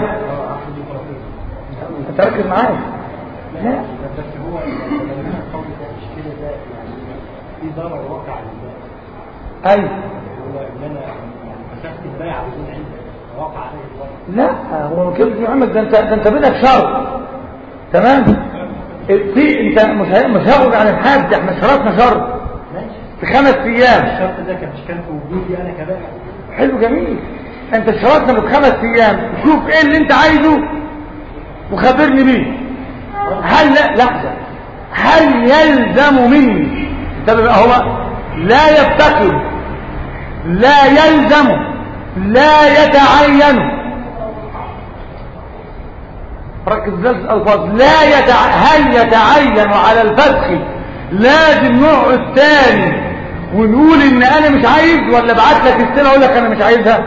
تركز معايا. لا بس هو القول ده مش كده، ده يعني في ضرر واقع للبائع. ايوه، هو ان انا فسخت البيع بدون علم واقع عليه الضرر. لا هو كده يا محمد، ده انت بدك شرط. تمام؟ في انت مش هاخد عن الحاج، احنا شرطنا شرط في 5 ايام. الشرط ده كان في وجودي انا كبائع. حلو جميل. انت شرطنا في 5 ايام، شوف ايه اللي انت عايزه وخبرني بيه. هل لحظة، هل يلزم مني؟ ده بقى هو لا يفتقر، لا يلزم، لا يتعين. ركز ذلك الألفاظ. هل يتعين على الفسخ لازم نقعد تاني ونقول ان انا مش عايز، ولا ابعت لك السنه اقول لك انا مش عايزها؟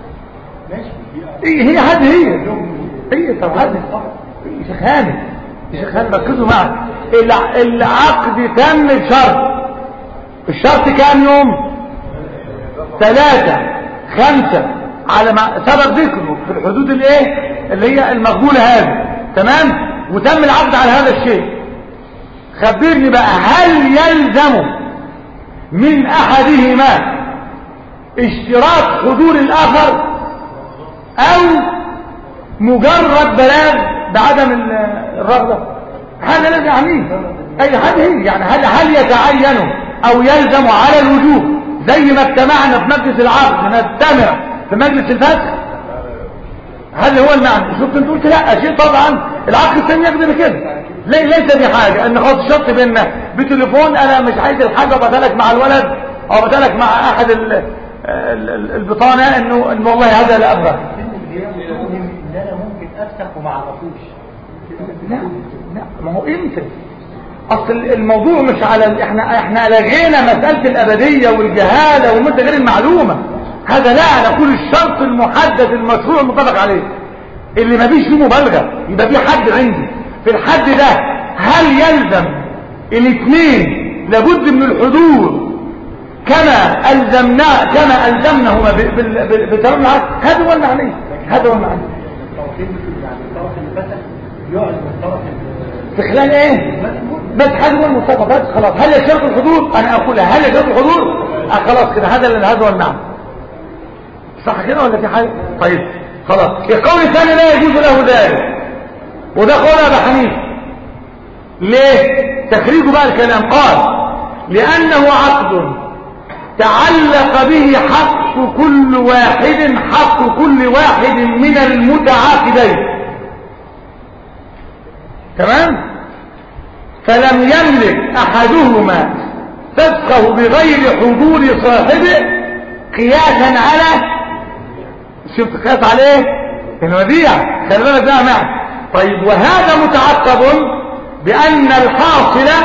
هي هذه هي طب هذه يا شيخ هاني، يا شيخ هاني ركزوا معي. العقد تم بشرط، الشرط كام يوم؟ 3 5 على ما سبق ذكره في الحدود الايه اللي هي المقبوله هذه، تمام؟ وتم العقد على هذا الشيء. خبرني بقى، هل يلزم من احدهما اشتراط حضور الاخر او مجرد بلاغ بعدم الرغبه؟ هذا الذي يعنيه. اي هذه يعني هل يتعين او يلزم على الوجوب زي ما اجتمعنا في مجلس العقد نجتمع في مجلس الفتح؟ هذا هو المعنى. شفت انت قلت لا شيء طبعا العقد الثاني يقدر كده، ليس بحاجه ان خلاص الشرط بيننا بتليفون انا مش عايز الحاجه وبدلك مع الولد او بدلك مع احد البطانه انه والله هذا لا ابغى. ان انا ممكن افسخ وما اعرفوش. لا ما هو امتى؟ اصل الموضوع مش على احنا لغينا مساله الابديه والجهاله والمده غير المعلومه. هذا لا نقول الشرط المحدد المشروع المطلق عليه اللي ما فيش فيه مبالغه، يبقى في حد عندي في الحد ده. هل يلزم الاثنين لابد من الحضور كما الزمناهما بتمام العقد؟ هذا هو المعنى. هذا هو المعنى. يعني الطرف اللي فتح يعلم الطرف في خلال ايه؟ بس هذا هو المصطفى. بس خلاص هل يشترط الحضور؟ انا اقولها هل يشترط الحضور؟ خلاص كده هذا هو المعنى. صح كده ولا في حاجه؟ طيب خلاص. القول الثاني لا يجوز له ذلك، وده قول ابي حنيفه. ليه؟ تخريجه بقى الكلام. قال لانه عقد تعلق به حق كل واحد من المتعاقدين، تمام؟ فلم يملك احدهما فسخه بغير حضور صاحبه قياسا على، شفت قياس عليه الوديع. خلي بالك ده معي. طيب وهذا متعقب بان الحاصل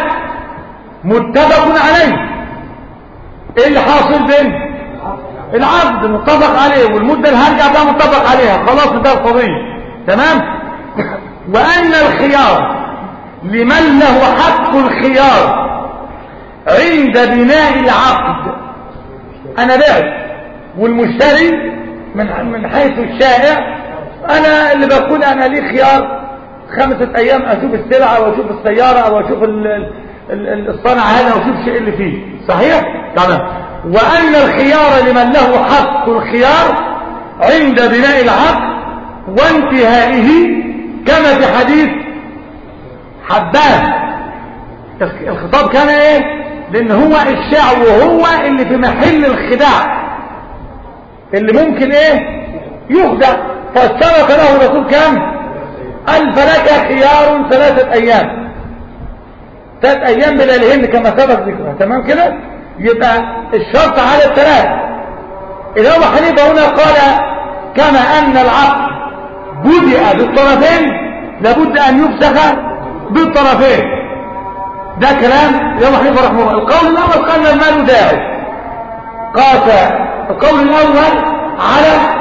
متفق عليه. ايه اللي حاصل بين العقد متفق عليه والمده الهرجع بقى متفق عليها، خلاص ده القضيه، تمام؟ وان الخيار لمن له حق الخيار عند بناء العقد. انا بعت والمشتري من حيث الشائع انا اللي بقول انا لي خيار 5 ايام اشوف السلعه واشوف السياره او اشوف الصنعه هذا واشوف الشيء اللي فيه، صحيح؟ تمام. وان الخيار لمن له حق الخيار عند بناء العقد وانتهائه كما في حديث حبان. الخطاب كان ايه؟ لان هو الشاع وهو اللي في محل الخداع اللي ممكن ايه يخدع. فاشترط له الرسول كم؟ قال فلك خيار 3 ايام، 3 ايام بلياليهن كما سبق ذكرها، تمام كده؟ يبقى الشرط على ال3. الامام حنيفه هنا قال كما ان العقد بدأ بالطرفين لابد ان يفسخ بالطرفين. ده كلام الامام حنيفه رحمه الله. القول الاول قال المال داعي، قاس القول الاول على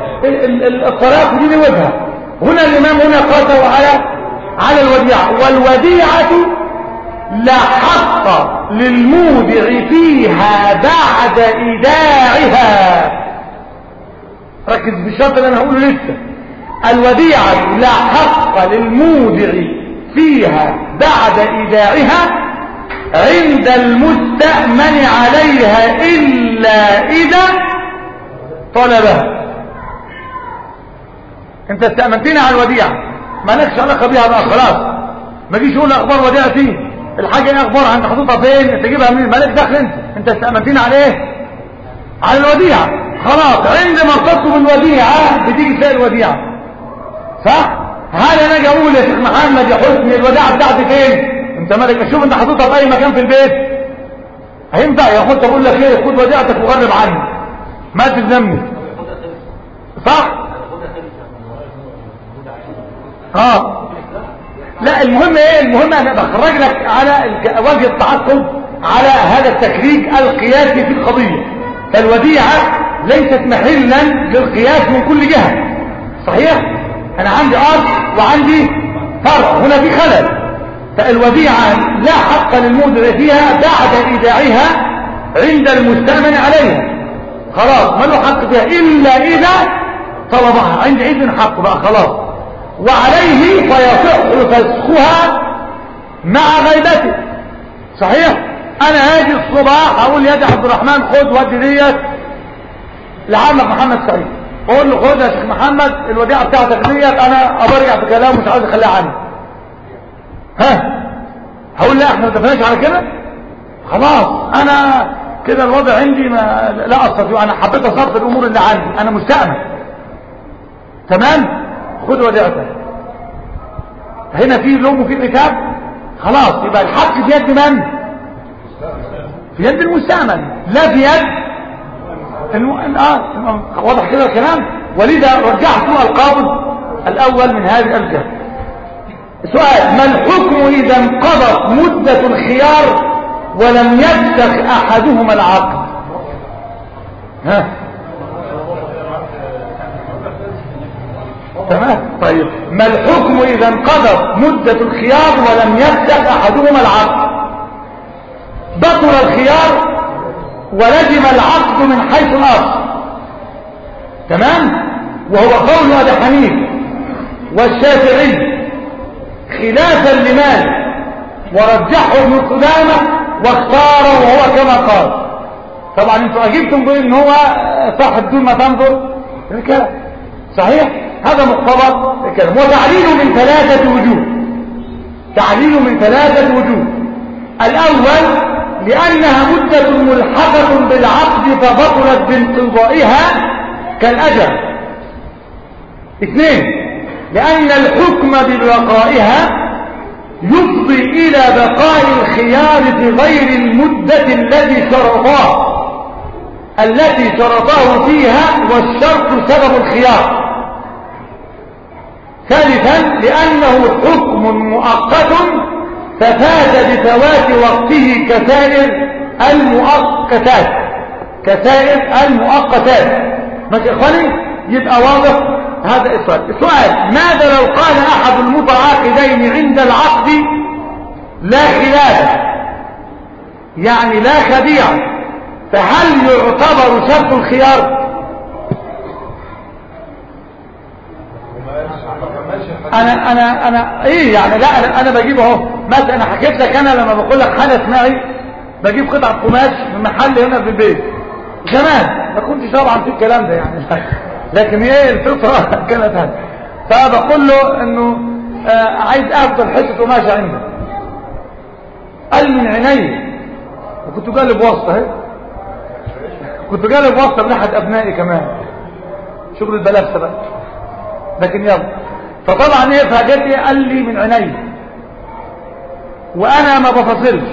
الطلاق بدون وجهه. هنا الامام هنا قاسه على الوديعه، والوديعه لا حق للمودع فيها بعد ايداعها. ركز بالشرط اللي انا هقوله لسه. الوديعه لا حق للمودع فيها بعد ايداعها عند المستأمن عليها إلا إذا طلبها. انت استأمنتني على الوديعة ما لكش علاقة بيها بقى، خلاص ما جيش يقول اخبار وديعتي الحاجة ايه اخبارها، انت حاططها فين، انت تجيبها منين، مالك دخل. انت استأمنتني على ايه؟ على الوديعة. خلاص عندما تطلب الوديعة بتيجي تلاقي الوديعة، صح؟ هل انا اجي اقول يا شيخ محمد يا حسني الوديعة بتاعتي فين؟ انت مالك اشوف انت حاططها في اي مكان في البيت. هينفع يا اخويا اقول لك ايه خد وديعتك وغرب عني ما تلزمني، صح؟ لا المهم ايه؟ المهم انا بخرج لك على وجه التعقب على هذا التكريج القياسي في القضية. فالوديعة ليست محلا للقياس من كل جهة. صحيح؟ انا عندي ارض وعندي فرع، هنا في خلل. فالوديعة لا حق للمودع فيها بعد ايداعها عند المستأمن عليها، خلاص ما له حق فيها الا اذا طلبها، عند اذن حق بقى خلاص. وعليه فيصح فسخها مع غيبته. صحيح؟ انا هاجي الصباح اقول يا عبد الرحمن خد ودي ديت لعمك محمد سعيد، اقول له خد يا شيخ محمد الوديعه بتاعتك ديت، انا ابرجع في كلامه مش عاوز اخليها عني. هقول لا احنا ما اتفقناش على كده، خلاص انا كده الوضع عندي ما لا استطيع، انا حبيت اصرف الامور اللي عندي، انا مستأمن. تمام؟ خد وديعتك. هنا في لوم وفي عتاب، خلاص يبقى الحق في يد من؟ في يد المستأمن لا في يد واضح كده الكلام. ولذا رجعت القابض الاول من هذه الجهة. سؤال: ما الحكم اذا انقضت مدة الخيار ولم يفسخ احدهما العقد؟ تمام. طيب ما الحكم اذا انقضت مدة الخيار ولم يفسخ احدهما العقد؟ بطل الخيار ولزم العقد من حيث الاصل. تمام. وهو قول ابي حنيفه والشافعي خلافا لمالك، ورجحه ابن قدامه واختاره وهو كما قال. طبعا انتوا اجبتم بان هو صاحب دون ما تنظر الكلام. صحيح؟ هذا مقتضى الكلام. وتعليله من ثلاثه وجوه. تعليله من ثلاثه وجوه. الاول لأنها مدة ملحقة بالعقد فبطلت بانقضائها كالأجل. اثنين لأن الحكم ببقائها يفضي إلى بقاء الخيار في غير المدة التي شرطاه فيها، والشرط سبب الخيار. ثالثا لأنه حكم مؤقت ففات بفوات وقته كسائر المؤقتات. ماشي يا اخواني؟ يبقى واضح هذا السؤال. ماذا لو قال احد المتعاقدين عند العقد لا خلاف، يعني لا خديع، فهل يعتبر شرط الخيار؟ انا ايه يعني؟ لا انا بجيب اهو مثلا. انا حكيت لك انا لما بقول لك حدث معي بجيب قطعه قماش من محل هنا في البيت زمان، ما كنتش طبعا في الكلام ده يعني، لكن ايه الفطره كانت هذه. فبقول له انه عايز افضل حته قماشه عندك. قال من عيني، وكنت جالب واسطه اهي، كنت جالب واسطه من احد ابنائي كمان، شغل البلافسه بقى، لكن يلا. فطبعا ايه فاجئني، قال لي من عيني، وانا ما بفصلش،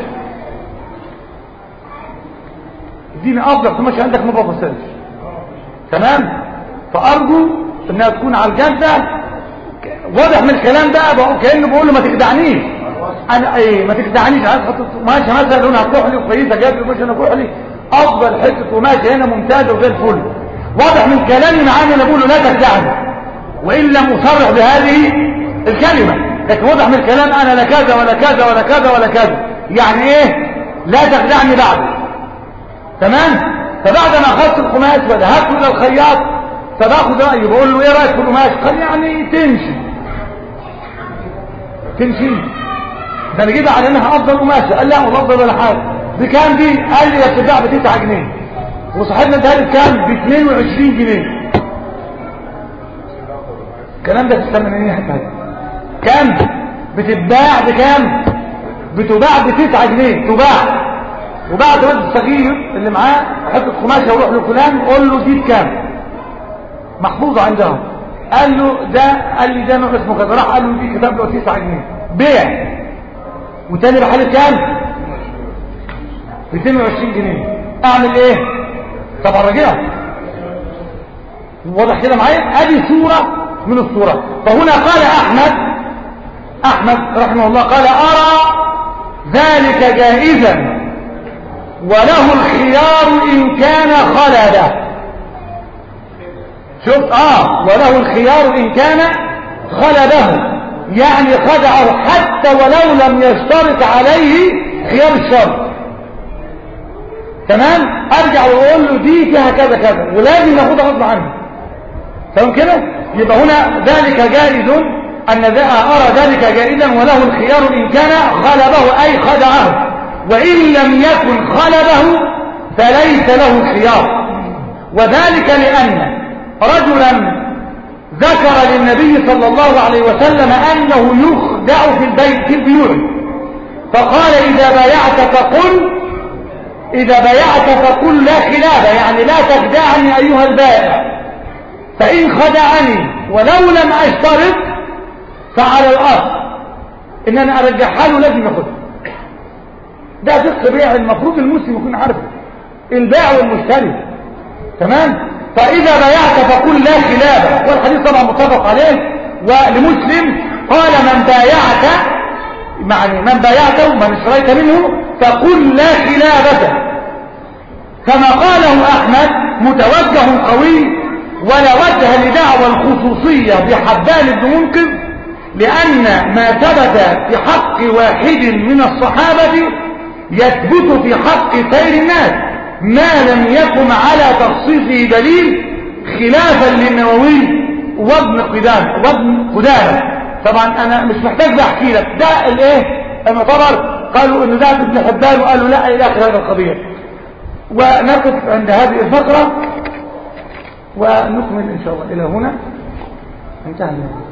اديني افضل قماشه عندك ما بفصلش. تمام. فارجو انها تكون على الجاده. واضح من الكلام ده كانه بقول له ما تخدعنيش. انا ايه ما تخدعنيش، عايز احط قماشه مثلا لونها كحلي وكويسه، جايب لي قماشه كحلي افضل حته قماشه هنا ممتازه وزي الفل. واضح من كلامي معانا انا بقول له لا تخدعني، وان لم اصرح بهذه الكلمه، لكن واضح من الكلام انا لا كذا ولا كذا ولا كذا ولا كذا، يعني ايه لا تخدعني بعد. تمام. فبعد ما اخذت القماش وذهبت الى الخياط فباخذ رايه، بقول له ايه رايك في القماش؟ قال يعني تمشي. ده انا جيبها على انها افضل قماشه. قال لا والله افضل ولا حاجه. بكام دي؟ قال لي بتتباع ب 9 جنيه، وصاحبنا اداها بكام؟ ب 22 جنيه. الكلام ده في الثمانينات. كام بتتباع؟ بكام؟ بتباع ب 9 جنيه تباع. وبعد الواد الصغير اللي معاه حته قماشه وروح لفلان قول له دي بكام؟ محفوظه عندهم. قال له ده، قال لي ده نوع اسمه كذا، راح قال له دي كتاب له 9 جنيه بيع. وتاني راح قال كام؟ 220 جنيه. اعمل ايه؟ طبعا رجعت. واضح كده معايا؟ ادي صوره من الصورة. فهنا قال احمد أحمد رحمه الله قال أرى ذلك جائزا وله الخيار إن كان خلده. شوف وله الخيار إن كان خلده، يعني خدعه حتى ولو لم يشترط عليه خيار الشرط. تمام، ارجع واقول له دي فيها كذا كذا ولازم ناخدها غصب عنه. تمام كده؟ يبقى هنا ذلك جائز، ان ارى ذلك جائزا وله الخيار ان كان خلبه اي خدعه، وان لم يكن خلبه فليس له الخيار. وذلك لان رجلا ذكر للنبي صلى الله عليه وسلم انه يخدع في البيت في البيوع، فقال إذا بايعت فقل لا خلاف، يعني لا تخدعني أيها البائع، فإن خدعني ولو لم أشترط فعلى الأصل إن أنا أرجعها له لازم ياخدها. ده فقه بيع المفروض المسلم يكون عارفه، البائع والمشتري. تمام؟ فإذا بايعت فقل لا خلاف، والحديث طبعا متفق عليه. ولمسلم قال من بايعته ومن اشتريت منه فقل لا خلافة، كما قاله أحمد متوجه قوي، ولا وجه لدعوى الخصوصية بحبان بن منقذ، لأن ما ثبت في حق واحد من الصحابة يثبت في حق سائر الناس ما لم يكن على تخصيصه دليل، خلافا للنووي وابن قدامة. طبعا انا مش محتاج بحكي لك ده الايه المعتبر، قالوا انه ده ابن حبان وقالوا لا الى اخر هذا القضيه. ونقف عند هذه الفقره ونكمل ان شاء الله. الى هنا انتهى.